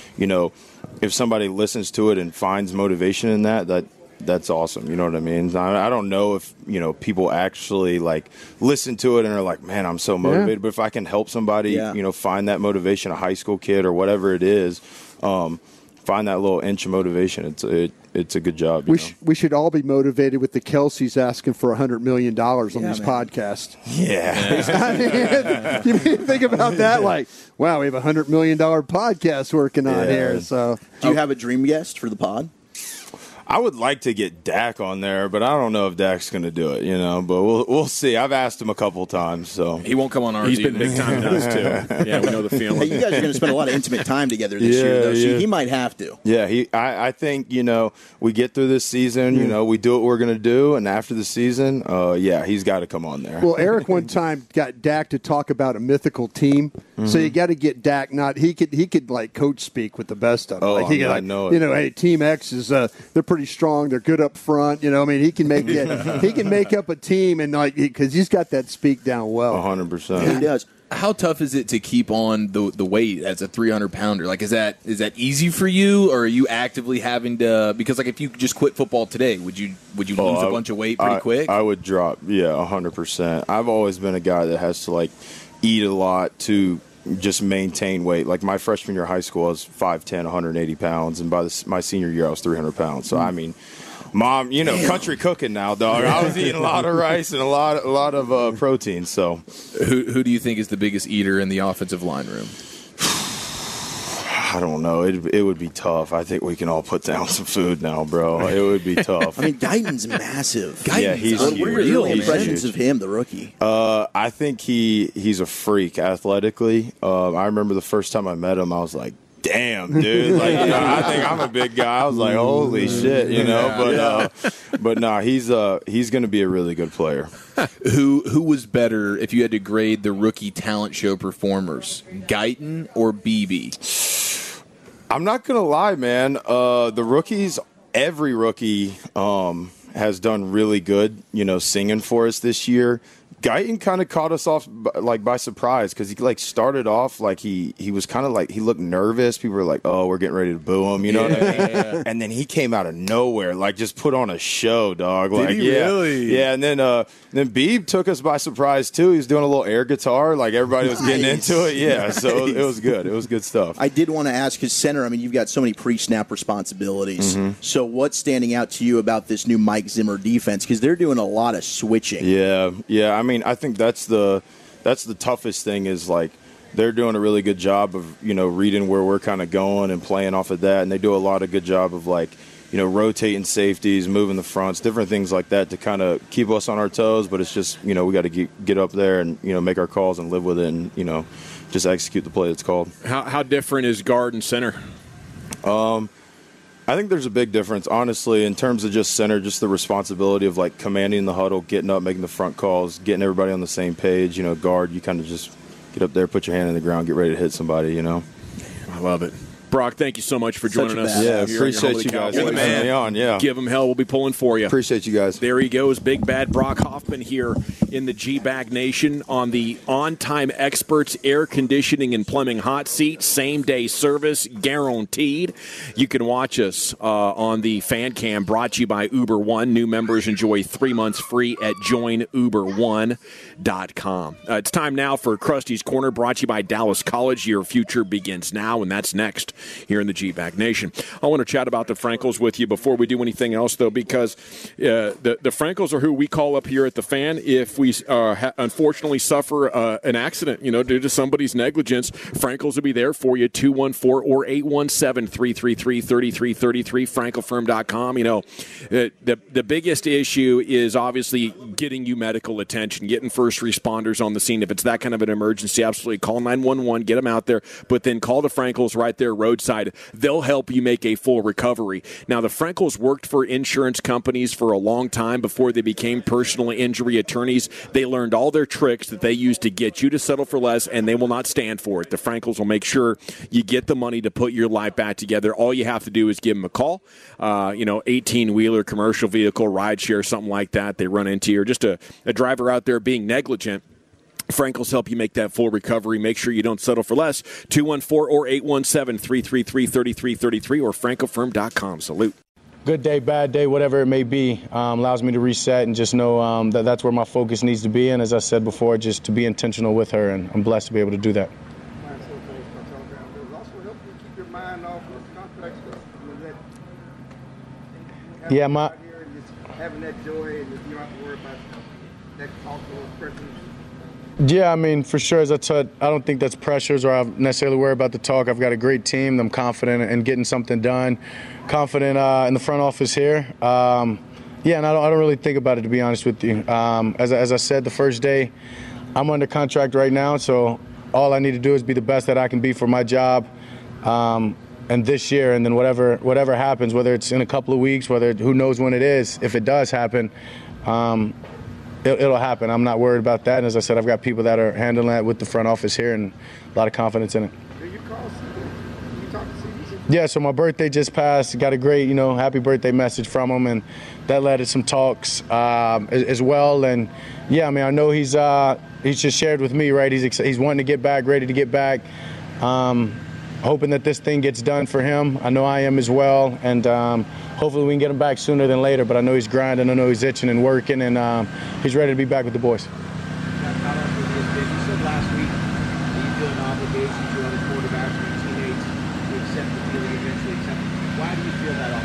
if somebody listens to it and finds motivation in that's awesome. You know what I mean? I don't know if, people actually like listen to it and are like, man, I'm so motivated. But if I can help somebody, find that motivation, a high school kid or whatever it is, find that little inch of motivation, it's a good job. We should all be motivated with the Kelceys asking for $100 million on these podcasts. Yeah. You think about that, like, wow, we have a $100 million podcast working on here. So, do you have a dream guest for the pod? I would like to get Dak on there, but I don't know if Dak's going to do it, But we'll see. I've asked him a couple times, so he won't come on ours. He's been big time with us too. Yeah, we know the feeling. Hey, you guys are going to spend a lot of intimate time together this year, though. So he might have to. Yeah, I think we get through this season. We do what we're going to do, and after the season, he's got to come on there. Well, Eric one time got Dak to talk about a mythical team, so you got to get Dak. He could like coach speak with the best of them. Oh, like, he could, I know it. Hey, Team X is they're pretty strong. They're good up front. He can make he can make up a team and because he's got that speak down well. 100%. He does. How tough is it to keep on the weight as a 300-pounder? Like, is that easy for you, or are you actively having to? Because if you just quit football today, would you lose a bunch of weight pretty quick? I would drop. Yeah, 100%. I've always been a guy that has to eat a lot to just maintain weight. Like my freshman year of high school, I was 5'10", 180 pounds, and by my senior year, I was 300 pounds. So Mom, country cooking now, dog. I was eating a lot of rice and a lot of protein. So, who do you think is the biggest eater in the offensive line room? I don't know. It would be tough. I think we can all put down some food now, bro. It would be tough. Guyton's massive. Yeah, he's What are your early impressions huge. of him, the rookie? I think he's a freak athletically. I remember the first time I met him, I was like, damn, dude. I think I'm a big guy. I was like, holy shit, But no, he's going to be a really good player. Who was better if you had to grade the rookie talent show performers, Guyton or Beebe? I'm not going to lie, man. The rookies, every rookie has done really good, singing for us this year. Guyton kind of caught us off by surprise because he started off he was kind of he looked nervous. People were like, "Oh, we're getting ready to boo him," what I mean? Yeah. And then he came out of nowhere, just put on a show, dog. Did he really? Yeah. And then Beebe took us by surprise too. He was doing a little air guitar, everybody was getting into it. Yeah, so it was good. It was good stuff. I did want to ask his center. You've got so many pre-snap responsibilities. Mm-hmm. So what's standing out to you about this new Mike Zimmer defense? Because they're doing a lot of switching. Yeah. I think that's the toughest thing is they're doing a really good job of reading where we're kind of going and playing off of that, and they do a lot of good job of rotating safeties, moving the fronts, different things like that to kind of keep us on our toes. But it's just we got to get up there and make our calls and live with it and just execute the play that's called. How different is guard and center? I think there's a big difference, honestly, in terms of just center, just the responsibility of commanding the huddle, getting up, making the front calls, getting everybody on the same page. Guard, you kind of just get up there, put your hand in the ground, get ready to hit somebody. I love it. Brock, thank you so much for joining us. Yeah, appreciate you guys having me on. Yeah, give him hell. We'll be pulling for you. Appreciate you guys. There he goes, big bad Brock Hoffman here in the G-Bag Nation on the On Time Experts Air Conditioning and Plumbing Hot Seat. Same day service guaranteed. You can watch us on the fan cam brought to you by Uber One. New members enjoy 3 months free at joinuber1.com. It's time now for Krusty's Corner, brought to you by Dallas College. Your future begins now, and that's next here in the G-Bag Nation. I want to chat about the Frankels with you before we do anything else, though, because the Frankels are who we call up here at the Fan if we unfortunately suffer an accident, due to somebody's negligence. Frankels will be there for you, 214 or 817-333-3333, frankelfirm.com. The biggest issue is obviously getting you medical attention, getting first responders on the scene. If it's that kind of an emergency, absolutely call 911, get them out there, but then call the Frankels right there roadside. They'll help you make a full recovery. Now, the Frankels worked for insurance companies for a long time before they became personal injury attorneys. They learned all their tricks that they use to get you to settle for less, and they will not stand for it. The Frankels will make sure you get the money to put your life back together. All you have to do is give them a call. 18-wheeler, commercial vehicle, rideshare, something like that. They run into you, or just a driver out there being negligent. Frankels help you make that full recovery. Make sure you don't settle for less. 214 or 817-333-3333 or frankelfirm.com. Salute. Good day, bad day, whatever it may be, allows me to reset and just know that that's where my focus needs to be. And as I said before, just to be intentional with her, and I'm blessed to be able to do that. Yeah, my. Having that joy and you don't have to worry about that cultural presence. Yeah, I mean, for sure, as I said, I don't think that's pressures or I necessarily worry about the talk. I've got a great team. I'm confident in getting something done, confident in the front office here. Yeah, and I don't really think about it, to be honest with you. As I said, the first day, I'm under contract right now, so all I need to do is be the best that I can be for my job and this year, and then whatever happens, whether it's in a couple of weeks, who knows when it is, if it does happen, it'll happen. I'm not worried about that. And as I said, I've got people that are handling that with the front office here and a lot of confidence in it. Do you call CB? You talk to CB? Yeah, so my birthday just passed. Got a great, happy birthday message from him, and that led to some talks as well. And yeah, I mean, I know he's just shared with me, right? He's wanting to get back, ready to get back. Hoping that this thing gets done for him. I know I am as well, and hopefully we can get him back sooner than later. But I know he's grinding, I know he's itching and working, and he's ready to be back with the boys. You said last week that you feel an obligation to other quarterbacks and teammates to accept the deal you eventually accept. Why do you feel that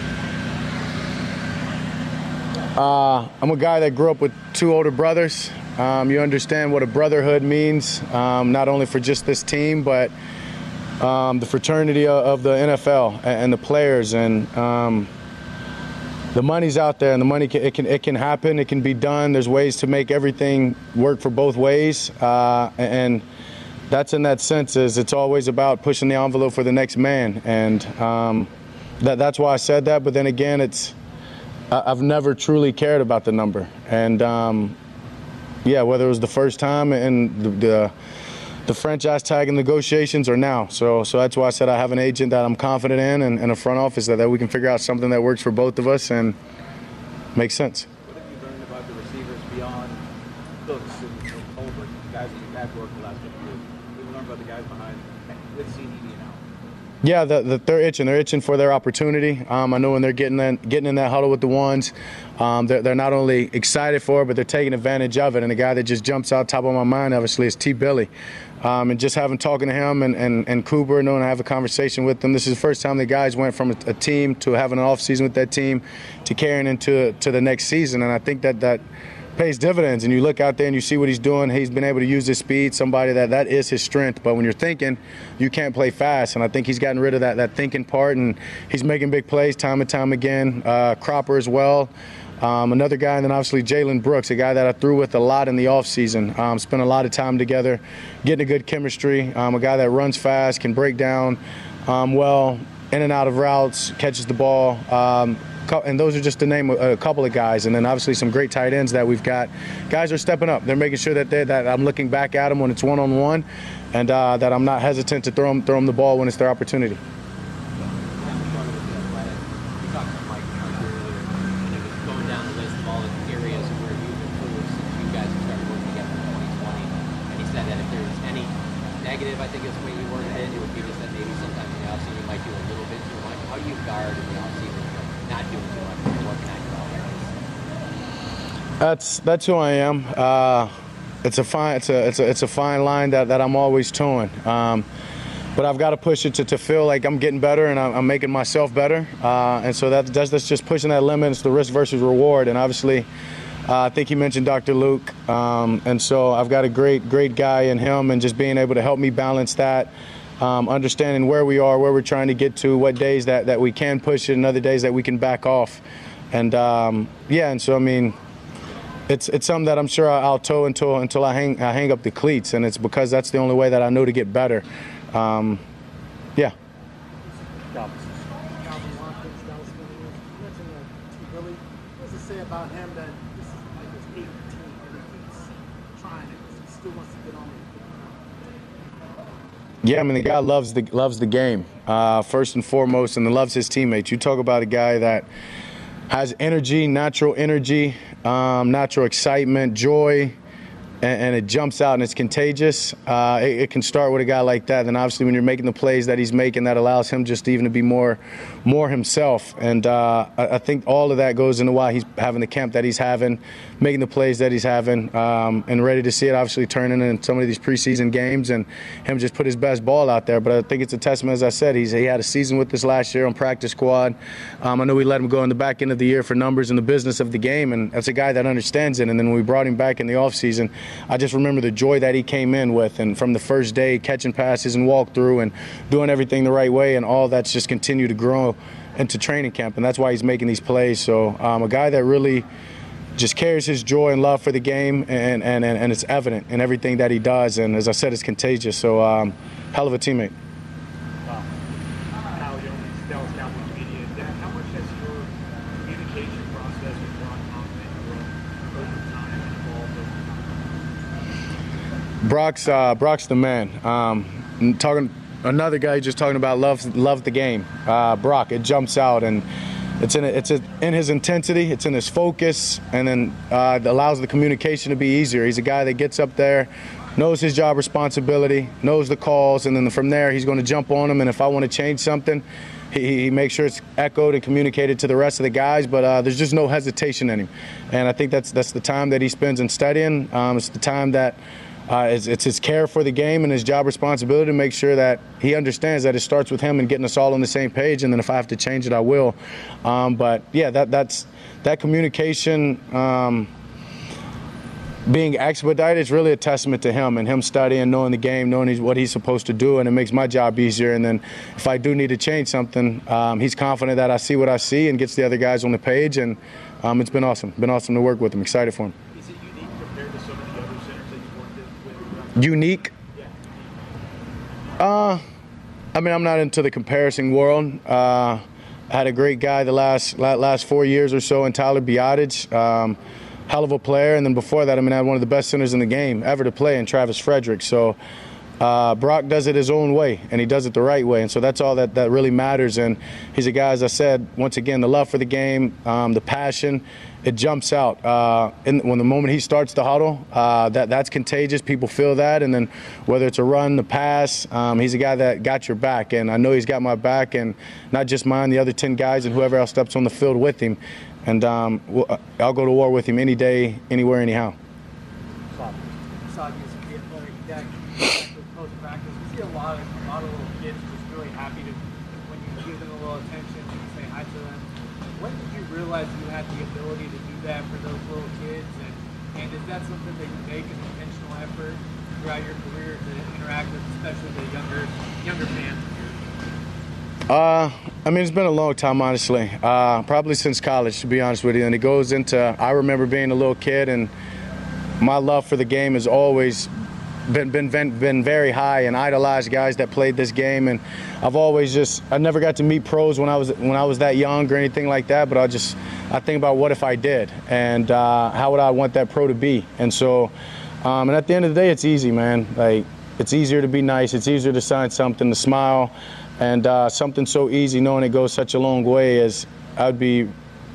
obligation? I'm a guy that grew up with 2 older brothers. You understand what a brotherhood means, not only for just this team, but the fraternity of the NFL and the players, and the money's out there, and the money it can happen, it can be done. There's ways to make everything work for both ways, and that's in that sense is it's always about pushing the envelope for the next man, and that's why I said that. But then again, I've never truly cared about the number, and yeah, whether it was the first time and the franchise tag and negotiations or now. So that's why I said I have an agent that I'm confident in and a front office that we can figure out something that works for both of us and makes sense. What have you learned about the receivers beyond Cooks and Colbert, guys that you've had work the last couple of years? What have you learned about the guys behind with CeeDee now? Yeah, they're itching. They're itching for their opportunity. I know when they're getting in that huddle with the ones, they're not only excited for it, but they're taking advantage of it. And the guy that just jumps out top of my mind, obviously, is T. Billy. And just talking to him and Cooper, knowing I have a conversation with them. This is the first time the guys went from a team to having an off season with that team to carrying into the next season. And I think that pays dividends. And you look out there and you see what he's doing. He's been able to use his speed, somebody that is his strength. But when you're thinking, you can't play fast. And I think he's gotten rid of that thinking part, and he's making big plays time and time again. Cropper as well. Another guy, and then obviously Jalen Brooks, a guy that I threw with a lot in the offseason. Spent a lot of time together, getting a good chemistry. A guy that runs fast, can break down well, in and out of routes, catches the ball. And those are just to name a couple of guys. And then obviously some great tight ends that we've got. Guys are stepping up. They're making sure that I'm looking back at them when it's one-on-one, and that I'm not hesitant to throw them the ball when it's their opportunity. I think is the way you worded it. It would be just that maybe sometimes in the offseason you might do a little bit too much. How do you guard in the offseason not doing too much and working on your That's who I am. It's a fine line that I'm always towing. But I've got to push it to feel like I'm getting better and I'm making myself better. And so that's just pushing that limit. It's the risk versus reward. And obviously, I think he mentioned Dr. Luke, and so I've got a great guy in him, and just being able to help me balance that, understanding where we are, where we're trying to get to, what days that we can push it, and other days that we can back off. And and so I mean, it's something that I'm sure I'll tow until I hang up the cleats, and it's because that's the only way that I know to get better. Yeah. What does it say about him that this is like his 8th team and he keeps trying it? He still wants to get on it. Yeah, I mean, the guy loves the game first and foremost, and loves his teammates. You talk about a guy that has energy, natural excitement, joy, and it jumps out and it's contagious, it can start with a guy like that. And obviously when you're making the plays that he's making, that allows him just even to be more himself. And I think all of that goes into why he's having the camp that he's having, making the plays that he's having, and ready to see it obviously turning in some of these preseason games and him just put his best ball out there. But I think it's a testament, as I said, he had a season with us last year on practice squad. I know we let him go in the back end of the year for numbers and the business of the game, and that's a guy that understands it. And then when we brought him back in the offseason, I just remember the joy that he came in with, and from the first day, catching passes and walk through and doing everything the right way, and all that's just continued to grow into training camp, and that's why he's making these plays. So a guy that really just carries his joy and love for the game, and it's evident in everything that he does. And as I said, it's contagious. So hell of a teammate. Brock's the man. Another guy just talking about loves the game. Brock, it jumps out, and it's in his intensity, it's in his focus, and then it allows the communication to be easier. He's a guy that gets up there, knows his job responsibility, knows the calls, and then from there he's going to jump on them. And if I want to change something, he makes sure it's echoed and communicated to the rest of the guys, but there's just no hesitation in him. And I think that's the time that he spends in studying. It's the time that it's his care for the game and his job responsibility to make sure that he understands that it starts with him and getting us all on the same page, and then if I have to change it, I will. But yeah, that communication being expedited is really a testament to him and him studying, knowing the game, knowing what he's supposed to do, and it makes my job easier. And then if I do need to change something, he's confident that I see what I see and gets the other guys on the page, and it's been awesome. Been awesome to work with him. Excited for him. Is it unique compared to some of the other centers that you've worked with? Unique? Yeah. I mean, I'm not into the comparison world. I had a great guy the last 4 years or so in Tyler Biadasz. Hell of a player, and then before that, I mean, I had one of the best centers in the game ever to play in Travis Frederick. So Brock does it his own way, and he does it the right way, and so that's all that really matters. And he's a guy, as I said, once again, the love for the game, the passion, it jumps out. When the moment he starts to huddle, that's contagious. People feel that, and then whether it's a run, the pass, he's a guy that got your back, and I know he's got my back, and not just mine, the other 10 guys and whoever else steps on the field with him. And I'll go to war with him any day, anywhere, anyhow. Post-practice, we see a lot of little kids just really happy to, when you give them a little attention and say hi to them. When did you realize you had the ability to do that for those little kids? And is that something that you make an intentional effort throughout your career to interact with, especially the younger fans? I mean, it's been a long time, honestly. Probably since college, to be honest with you. And it goes into, I remember being a little kid, and my love for the game has always been very high, and idolized guys that played this game. And I've always I never got to meet pros when I was that young or anything like that. But I think about what if I did, and how would I want that pro to be? And so, and at the end of the day, it's easy, man. Like, it's easier to be nice. It's easier to sign something, to smile. And something so easy, knowing it goes such a long way, as it'd be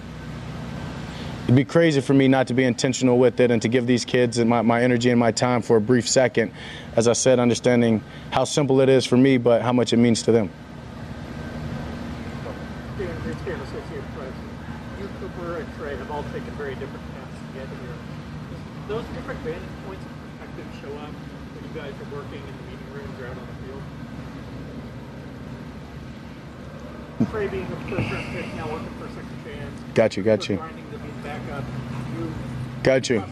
crazy for me not to be intentional with it and to give these kids my energy and my time for a brief second. As I said, understanding how simple it is for me, but how much it means to them. It's fair to associate Press. You, Cooper, and Trey have all taken very different paths to get here. Those different vantage points of perspective show up when you guys are working in the meeting rooms or out on the field? Trey being a first-round pick, now working for a second chance. Got you. Grinding to be back up. Got you.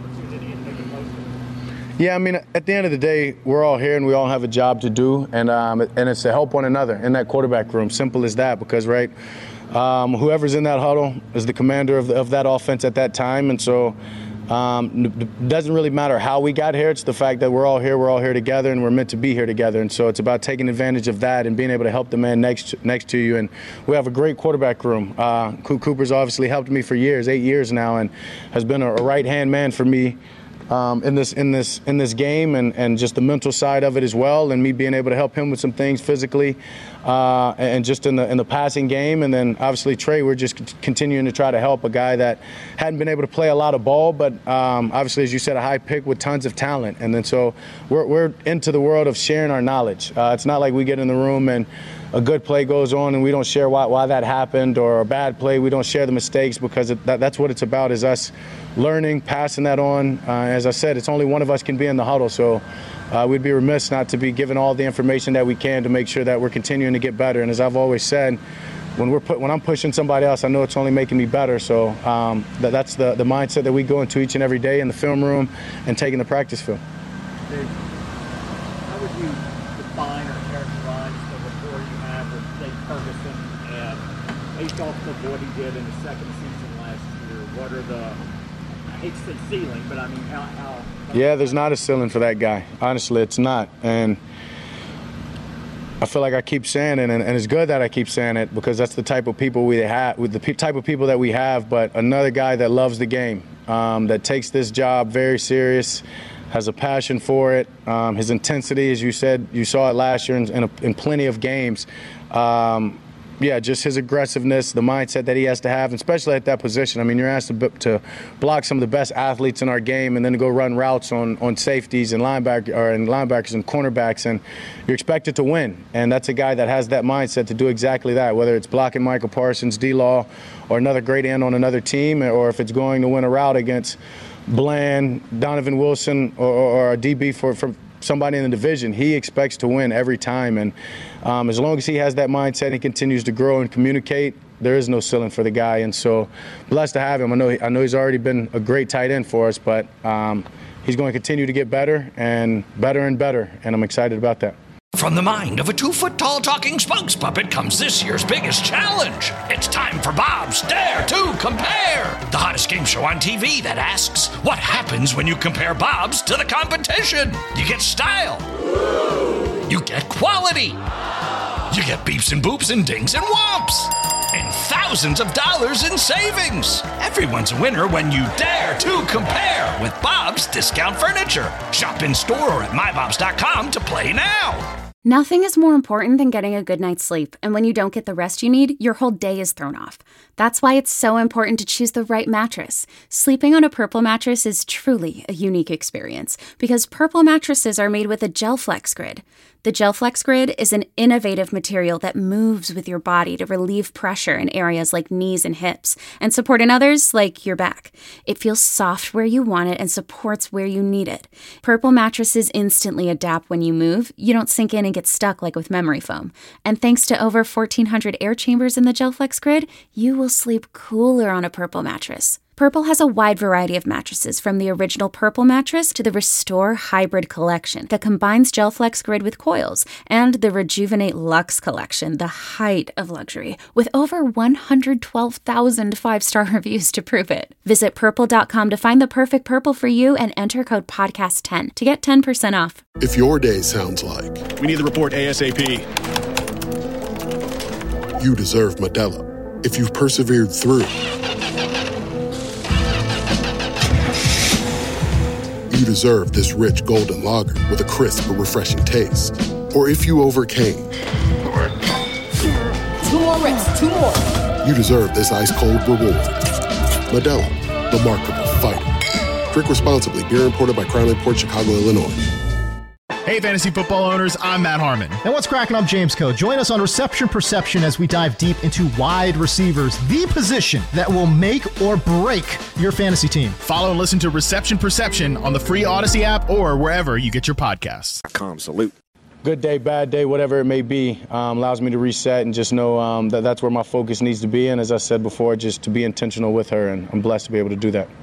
Yeah, I mean, at the end of the day, we're all here and we all have a job to do, and it's to help one another in that quarterback room. Simple as that, because whoever's in that huddle is the commander of that offense at that time, and so it doesn't really matter how we got here. It's the fact that we're all here together, and we're meant to be here together. And so it's about taking advantage of that and being able to help the man next to you. And we have a great quarterback room. Cooper's obviously helped me for years, 8 years now, and has been a right-hand man for me in this game, and just the mental side of it as well, and me being able to help him with some things physically, and just in the passing game. And then obviously Trey, we're just continuing to try to help a guy that hadn't been able to play a lot of ball, but obviously, as you said, a high pick with tons of talent. And then so we're into the world of sharing our knowledge. It's not like we get in the room and a good play goes on and we don't share why that happened, or a bad play, we don't share the mistakes, because that's what it's about, is us learning, passing that on. As I said, it's only one of us can be in the huddle, so we'd be remiss not to be given all the information that we can to make sure that we're continuing to get better. And as I've always said, when I'm pushing somebody else, I know it's only making me better. So that's the mindset that we go into each and every day in the film room and taking the practice field. Dave, how would you define or characterize the rapport you have with Blake Ferguson, and based off of what he did in the second season last year? What are the, I hate to say ceiling, but I mean how Yeah, there's not a ceiling for that guy. Honestly, it's not. And I feel like I keep saying it, and it's good that I keep saying it, because that's the type of people we have, with the type of people that we have. But another guy that loves the game, that takes this job very serious, has a passion for it. His intensity, as you said, you saw it last year in plenty of games. Just his aggressiveness, the mindset that he has to have, especially at that position. I mean, you're asked to block some of the best athletes in our game, and then to go run routes on safeties and linebackers and cornerbacks, and you're expected to win. And that's a guy that has that mindset to do exactly that, whether it's blocking Michael Parsons, D-Law, or another great end on another team, or if it's going to win a route against Bland, Donovan Wilson, or a DB for somebody in the division. He expects to win every time, and as long as he has that mindset and he continues to grow and communicate, there is no ceiling for the guy. And so blessed to have him. I know he's already been a great tight end for us, but he's going to continue to get better and better, and I'm excited about that. From the mind of a 2-foot-tall talking spokes puppet comes this year's biggest challenge. It's time for Bob's Dare to Compare, the hottest game show on TV that asks, what happens when you compare Bob's to the competition? You get style. You get quality. You get beeps and boops and dings and whomps. And thousands of dollars in savings. Everyone's a winner when you dare to compare with Bob's Discount Furniture. Shop in store or at mybobs.com to play now. Nothing is more important than getting a good night's sleep, and when you don't get the rest you need, your whole day is thrown off. That's why it's so important to choose the right mattress. Sleeping on a Purple mattress is truly a unique experience, because Purple mattresses are made with a GelFlex Grid. The GelFlex Grid is an innovative material that moves with your body to relieve pressure in areas like knees and hips, and support in others like your back. It feels soft where you want it and supports where you need it. Purple mattresses instantly adapt when you move. You don't sink in and get stuck like with memory foam. And thanks to over 1,400 air chambers in the GelFlex Grid, you will sleep cooler on a Purple mattress. Purple has a wide variety of mattresses, from the original Purple mattress to the Restore Hybrid collection that combines GelFlex Grid with coils, and the Rejuvenate Luxe collection, the height of luxury, with over 112,000 five-star reviews to prove it. Visit Purple.com to find the perfect Purple for you and enter code PODCAST10 to get 10% off. If your day sounds like we need the report ASAP, you deserve Modelo. If you've persevered through, you deserve this rich golden lager with a crisp but refreshing taste. Or if you overcame. 2 more reps, 2 more. You deserve this ice cold reward. Modelo, the mark of a fighter. Drink responsibly. Beer imported by Crown Imports, Chicago, Illinois. Hey, fantasy football owners, I'm Matt Harmon. And what's cracking? I'm James Coe. Join us on Reception Perception as we dive deep into wide receivers, the position that will make or break your fantasy team. Follow and listen to Reception Perception on the free Odyssey app or wherever you get your podcasts. Salute. Good day, bad day, whatever it may be, allows me to reset and just know that that's where my focus needs to be. And as I said before, just to be intentional with her, and I'm blessed to be able to do that.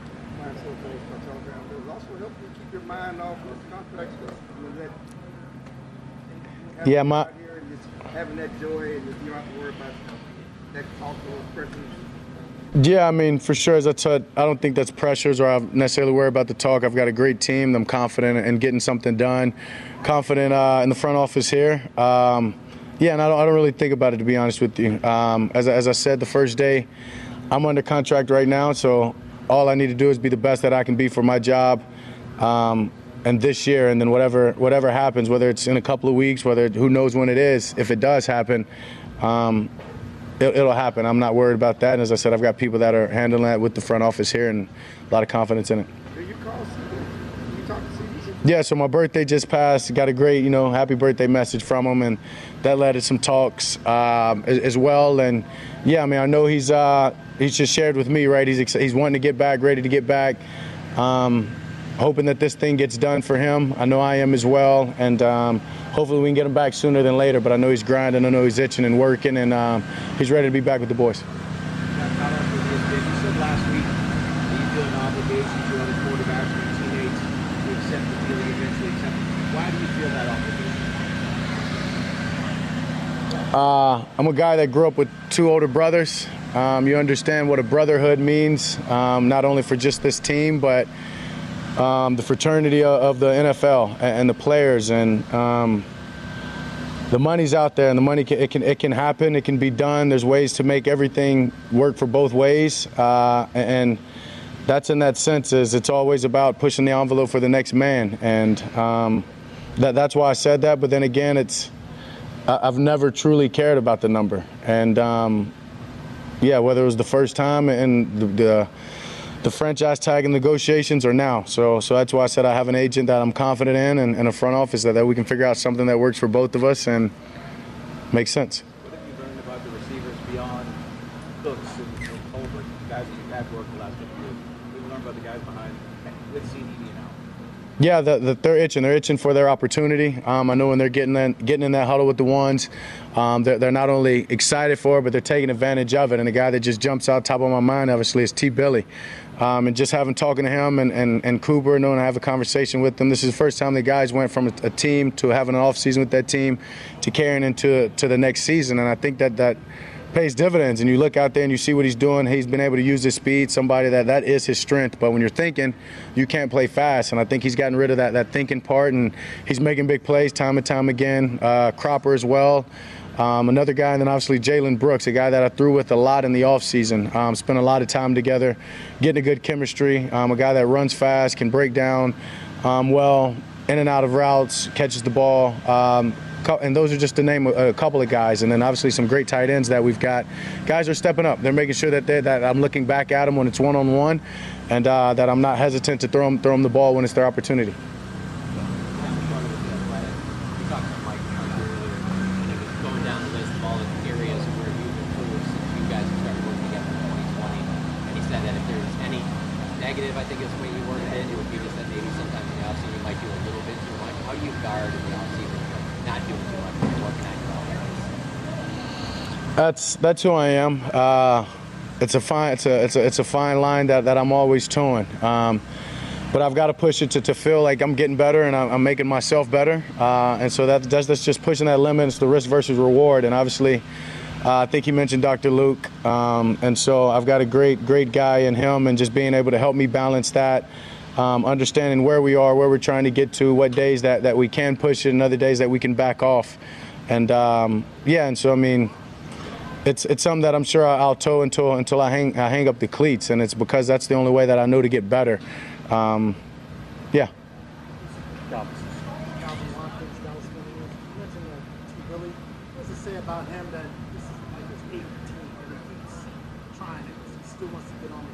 Yeah, having that joy, and you don't have to worry about that also pressure. Yeah, I mean, for sure, as I said, I don't think that's pressures or I necessarily worry about the talk. I've got a great team. I'm confident in getting something done, confident in the front office here. And I don't really think about it, to be honest with you. As I said the first day, I'm under contract right now, so all I need to do is be the best that I can be for my job. and this year, and then whatever happens, whether it's in a couple of weeks, who knows when it is, if it does happen, it'll happen. I'm not worried about that. And as I said, I've got people that are handling that with the front office here, and a lot of confidence in it. Did you call CB? You talk to CB? Yeah, so my birthday just passed. Got a great, happy birthday message from him, and that led to some talks as well. And yeah, I mean, I know he's just shared with me, right? He's wanting to get back, ready to get back. Hoping that this thing gets done for him. I know I am as well, and hopefully we can get him back sooner than later. But I know he's grinding, I know he's itching and working, and he's ready to be back with the boys. You said last week that you feel an obligation to other quarterbacks and teammates to accept the deal you eventually accept. Why do you feel that obligation? I'm a guy that grew up with 2 older brothers. You understand what a brotherhood means, not only for just this team, but the fraternity of the NFL and the players, and the money's out there, and the money it can happen, it can be done. There's ways to make everything work for both ways, and that's in that sense is it's always about pushing the envelope for the next man, and that's why I said that. But then again, I've never truly cared about the number, and yeah, whether it was the first time and the franchise tag and negotiations or now. So that's why I said I have an agent that I'm confident in and a front office that we can figure out something that works for both of us and makes sense. What have you learned about the receivers beyond Cooks and Colbert, guys that you've had work the last couple of years? What have you learned about the guys behind with CDD now? Yeah, they're itching. They're itching for their opportunity. I know when they're getting in that huddle with the ones, they're not only excited for it, but they're taking advantage of it. And the guy that just jumps out top of my mind, obviously, is T. Billy. And just talking to him and Cooper, knowing I have a conversation with them. This is the first time the guys went from a team to having an off season with that team to carrying into the next season. And I think that pays dividends. And you look out there and you see what he's doing. He's been able to use his speed, somebody that is his strength. But when you're thinking, you can't play fast. And I think he's gotten rid of that thinking part, and he's making big plays time and time again. Cropper as well. Another guy, and then obviously Jalen Brooks, a guy that I threw with a lot in the offseason. Spent a lot of time together, getting a good chemistry. A guy that runs fast, can break down well, in and out of routes, catches the ball. And those are just to name a couple of guys. And then obviously some great tight ends that we've got. Guys are stepping up. They're making sure that I'm looking back at them when it's one-on-one, and that I'm not hesitant to throw them the ball when it's their opportunity. I think is the way you worded it. It would be just that maybe sometimes in the offseason you might do a little bit too much. How do you guard in the offseason not doing too much and working on your areas? That's who I am. It's a fine line that I'm always towing. But I've got to push it to feel like I'm getting better and I'm making myself better. And so that's just pushing that limit. It's the risk versus reward. And obviously, I think he mentioned Dr. Luke, and so I've got a great guy in him, and just being able to help me balance that, understanding where we are, where we're trying to get to, what days that we can push it, and other days that we can back off. And and so I mean, it's something that I'm sure I'll tow until I hang up the cleats, and it's because that's the only way that I know to get better. Yeah. About him that this is like his 8th team and he keeps trying it. He still wants to get on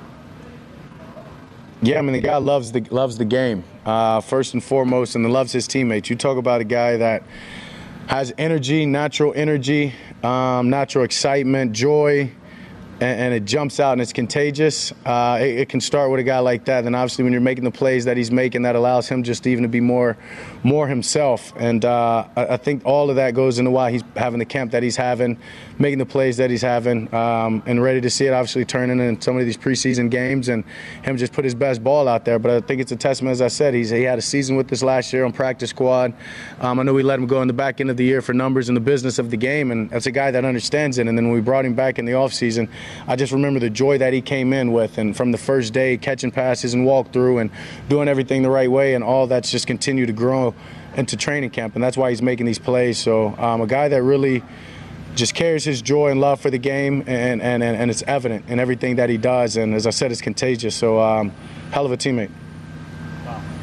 it. Yeah, I mean, the guy loves the game first and foremost, and loves his teammates. You talk about a guy that has energy, natural excitement, joy, and it jumps out and it's contagious. It can start with a guy like that. Then obviously when you're making the plays that he's making, that allows him just even to be more himself. And I think all of that goes into why he's having the camp that he's having, making the plays that he's having, and ready to see it obviously turning in some of these preseason games and him just put his best ball out there. But I think it's a testament, as I said, he had a season with us last year on practice squad. I know we let him go in the back end of the year for numbers and the business of the game, and that's a guy that understands it. And then when we brought him back in the offseason, I just remember the joy that he came in with, and from the first day, catching passes and walk through and doing everything the right way, and all that's just continued to grow into training camp, and that's why he's making these plays. So a guy that really just carries his joy and love for the game, and it's evident in everything that he does, and as I said, it's contagious. So hell of a teammate. Wow.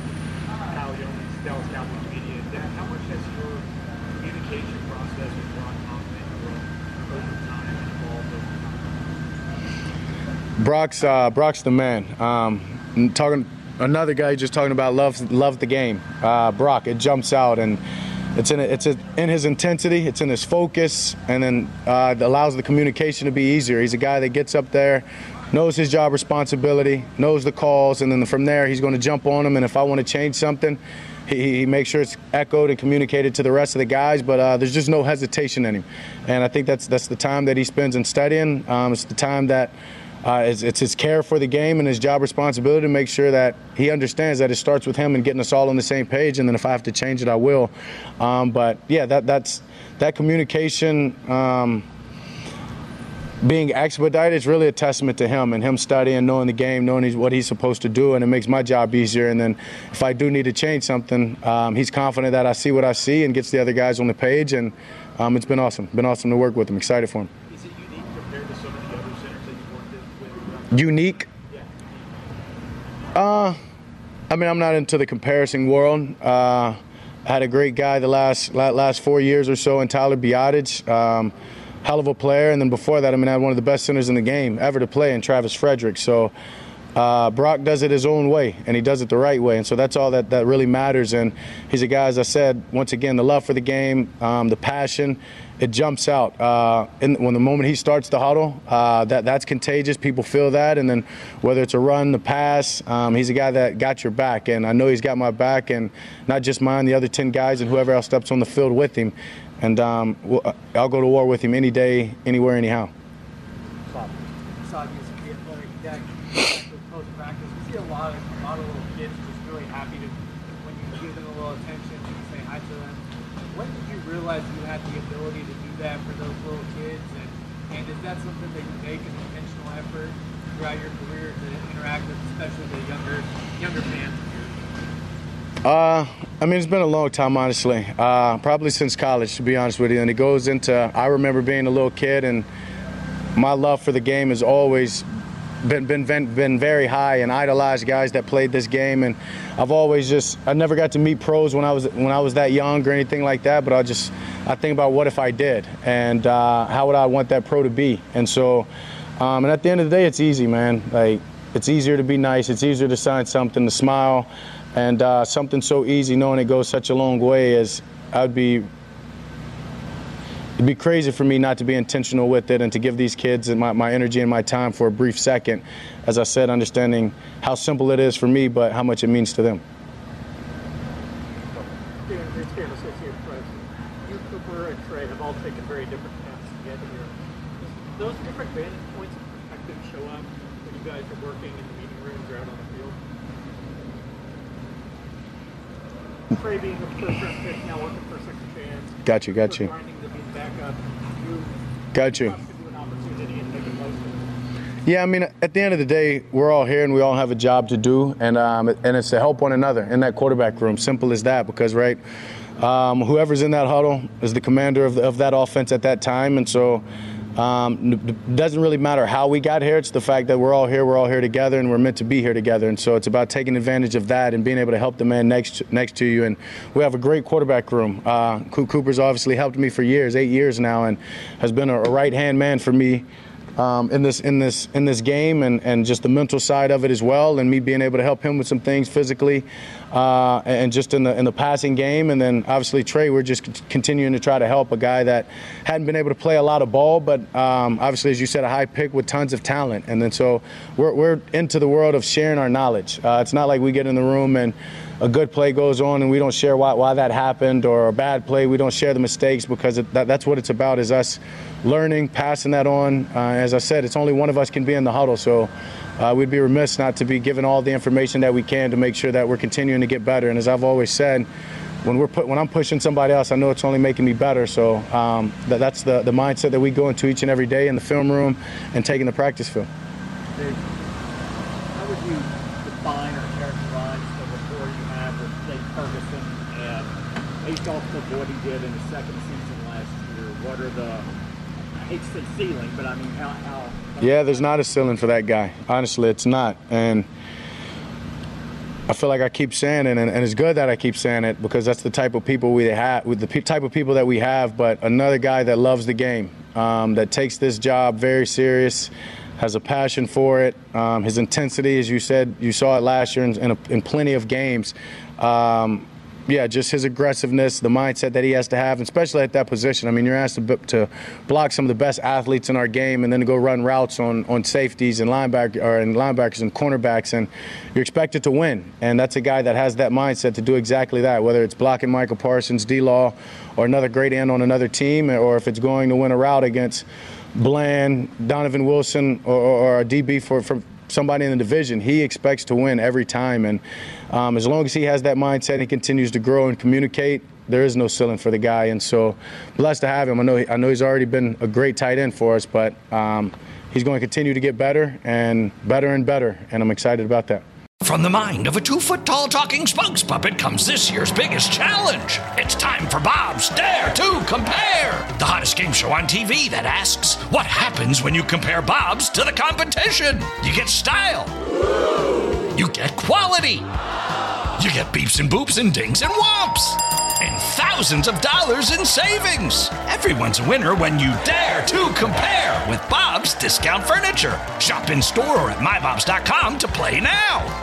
Brock's the man. Another guy just talking about loves the game. Brock, it jumps out, and it's in his intensity, it's in his focus, and then it allows the communication to be easier. He's a guy that gets up there, knows his job responsibility, knows the calls, and then from there he's going to jump on them. And if I want to change something, he makes sure it's echoed and communicated to the rest of the guys, but there's just no hesitation in him. And I think that's the time that he spends in studying. It's the time that it's his care for the game and his job responsibility to make sure that he understands that it starts with him and getting us all on the same page. And then if I have to change it, I will. But yeah, that communication being expedited is really a testament to him and him studying, knowing the game, knowing what he's supposed to do, and it makes my job easier. And then if I do need to change something, he's confident that I see what I see and gets the other guys on the page. And it's been awesome. Been awesome to work with him. Excited for him. Is it unique compared to some of the other centers that you've worked with? Unique? Yeah. I mean, I'm not into the comparison world. I had a great guy the last 4 years or so in Tyler Biadasz. Hell of a player, and then before that, I mean, I had one of the best centers in the game ever to play in Travis Frederick. So Brock does it his own way, and he does it the right way, and so that's all that really matters. And he's a guy, as I said, once again, the love for the game, the passion, it jumps out. When the moment he starts the huddle, that's contagious. People feel that, and then whether it's a run, the pass, he's a guy that got your back, and I know he's got my back, and not just mine, the other 10 guys and whoever else steps on the field with him. And I'll go to war with him any day, anywhere, anyhow. Saw you as a kid playing back to post-practice. We see a lot of little kids just really happy when you give them a little attention and you say hi to them. When did you realize you had the ability to do that for those little kids? And is that something that you make an intentional effort throughout your career to interact with, especially the younger fans of yours? I mean, it's been a long time, honestly. Probably since college, to be honest with you. And it goes into, I remember being a little kid, and my love for the game has always been very high, and idolized guys that played this game. And I never got to meet pros when I was that young or anything like that. But I think about what if I did, and how would I want that pro to be? And so, and at the end of the day, it's easy, man. Like, it's easier to be nice. It's easier to sign something, to smile. And something so easy, knowing it goes such a long way, as it'd be crazy for me not to be intentional with it and to give these kids my energy and my time for a brief second. As I said, understanding how simple it is for me, but how much it means to them. It's fair to say here, you, Cooper, and Trey have all taken very different paths to get here. Those different vantage points of perspective show up when you guys are working in the meeting rooms or out on the field? Trey being a first-round pick, now working for a second chance. Got you. Grinding to be backup. Got you. Yeah, I mean, at the end of the day, we're all here and we all have a job to do, and it's to help one another in that quarterback room. Simple as that, because whoever's in that huddle is the commander of that offense at that time, and so it doesn't really matter how we got here. It's the fact that we're all here together, and we're meant to be here together. And so it's about taking advantage of that and being able to help the man next to you. And we have a great quarterback room. Cooper's obviously helped me for years, 8 years now, and has been a right-hand man for me in this game, and just the mental side of it as well, and me being able to help him with some things physically and just in the passing game. And then obviously Trey, we're just continuing to try to help a guy that hadn't been able to play a lot of ball, but obviously, as you said, a high pick with tons of talent. And then so we're into the world of sharing our knowledge. It's not like we get in the room and a good play goes on and we don't share why that happened, or a bad play, we don't share the mistakes, because that's what it's about, is us learning, passing that on. As I said, it's only one of us can be in the huddle, so we'd be remiss not to be given all the information that we can to make sure that we're continuing to get better. And as I've always said, when I'm pushing somebody else, I know it's only making me better. So that's the mindset that we go into each and every day in the film room and taking the practice field. Dave, how would you define or characterize the rapport you have with Jake Ferguson, and based off of what he did in his second season last year? What are the, I hate to say ceiling, but I mean how Yeah, there's not a ceiling for that guy. Honestly, it's not. And I feel like I keep saying it, and it's good that I keep saying it, because that's the type of people we have, with the type of people that we have. But another guy that loves the game, that takes this job very serious, has a passion for it. His intensity, as you said, you saw it last year in plenty of games. Just his aggressiveness, the mindset that he has to have, especially at that position. I mean, you're asked to block some of the best athletes in our game and then to go run routes on safeties and linebackers and cornerbacks, and you're expected to win. And that's a guy that has that mindset to do exactly that, whether it's blocking Michael Parsons, D-Law, or another great end on another team, or if it's going to win a route against Bland, Donovan Wilson, or a DB for somebody in the division. He expects to win every time, and as long as he has that mindset and he continues to grow and communicate, there is no ceiling for the guy. And so blessed to have him. I know he's already been a great tight end for us, but he's going to continue to get better and better, and I'm excited about that. From the mind of a 2-foot-tall talking spokes puppet comes this year's biggest challenge. It's time for Bob's Dare to Compare, the hottest game show on TV that asks, what happens when you compare Bob's to the competition? You get style. You get quality. You get beeps and boops and dings and whomps. And thousands of dollars in savings. Everyone's a winner when you dare to compare with Bob's Discount Furniture. Shop in store or at mybobs.com to play now.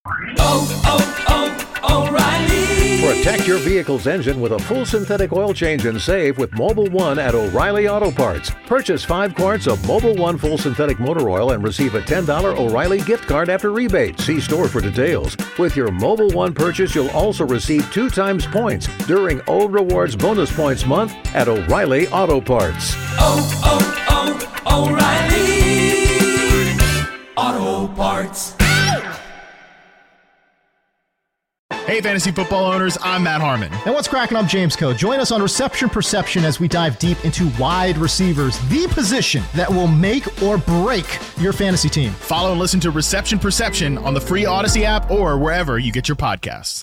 O'Reilly. Protect your vehicle's engine with a full synthetic oil change and save with Mobil 1 at O'Reilly Auto Parts. Purchase 5 quarts of Mobil 1 full synthetic motor oil and receive a $10 O'Reilly gift card after rebate. See store for details. With your Mobil 1 purchase, you'll also receive 2 times points during O Rewards Bonus Points Month at O'Reilly Auto Parts. O'Reilly Auto Parts. Hey, fantasy football owners, I'm Matt Harmon. And what's cracking? I'm James Coe. Join us on Reception Perception as we dive deep into wide receivers, the position that will make or break your fantasy team. Follow and listen to Reception Perception on the free Odyssey app or wherever you get your podcasts.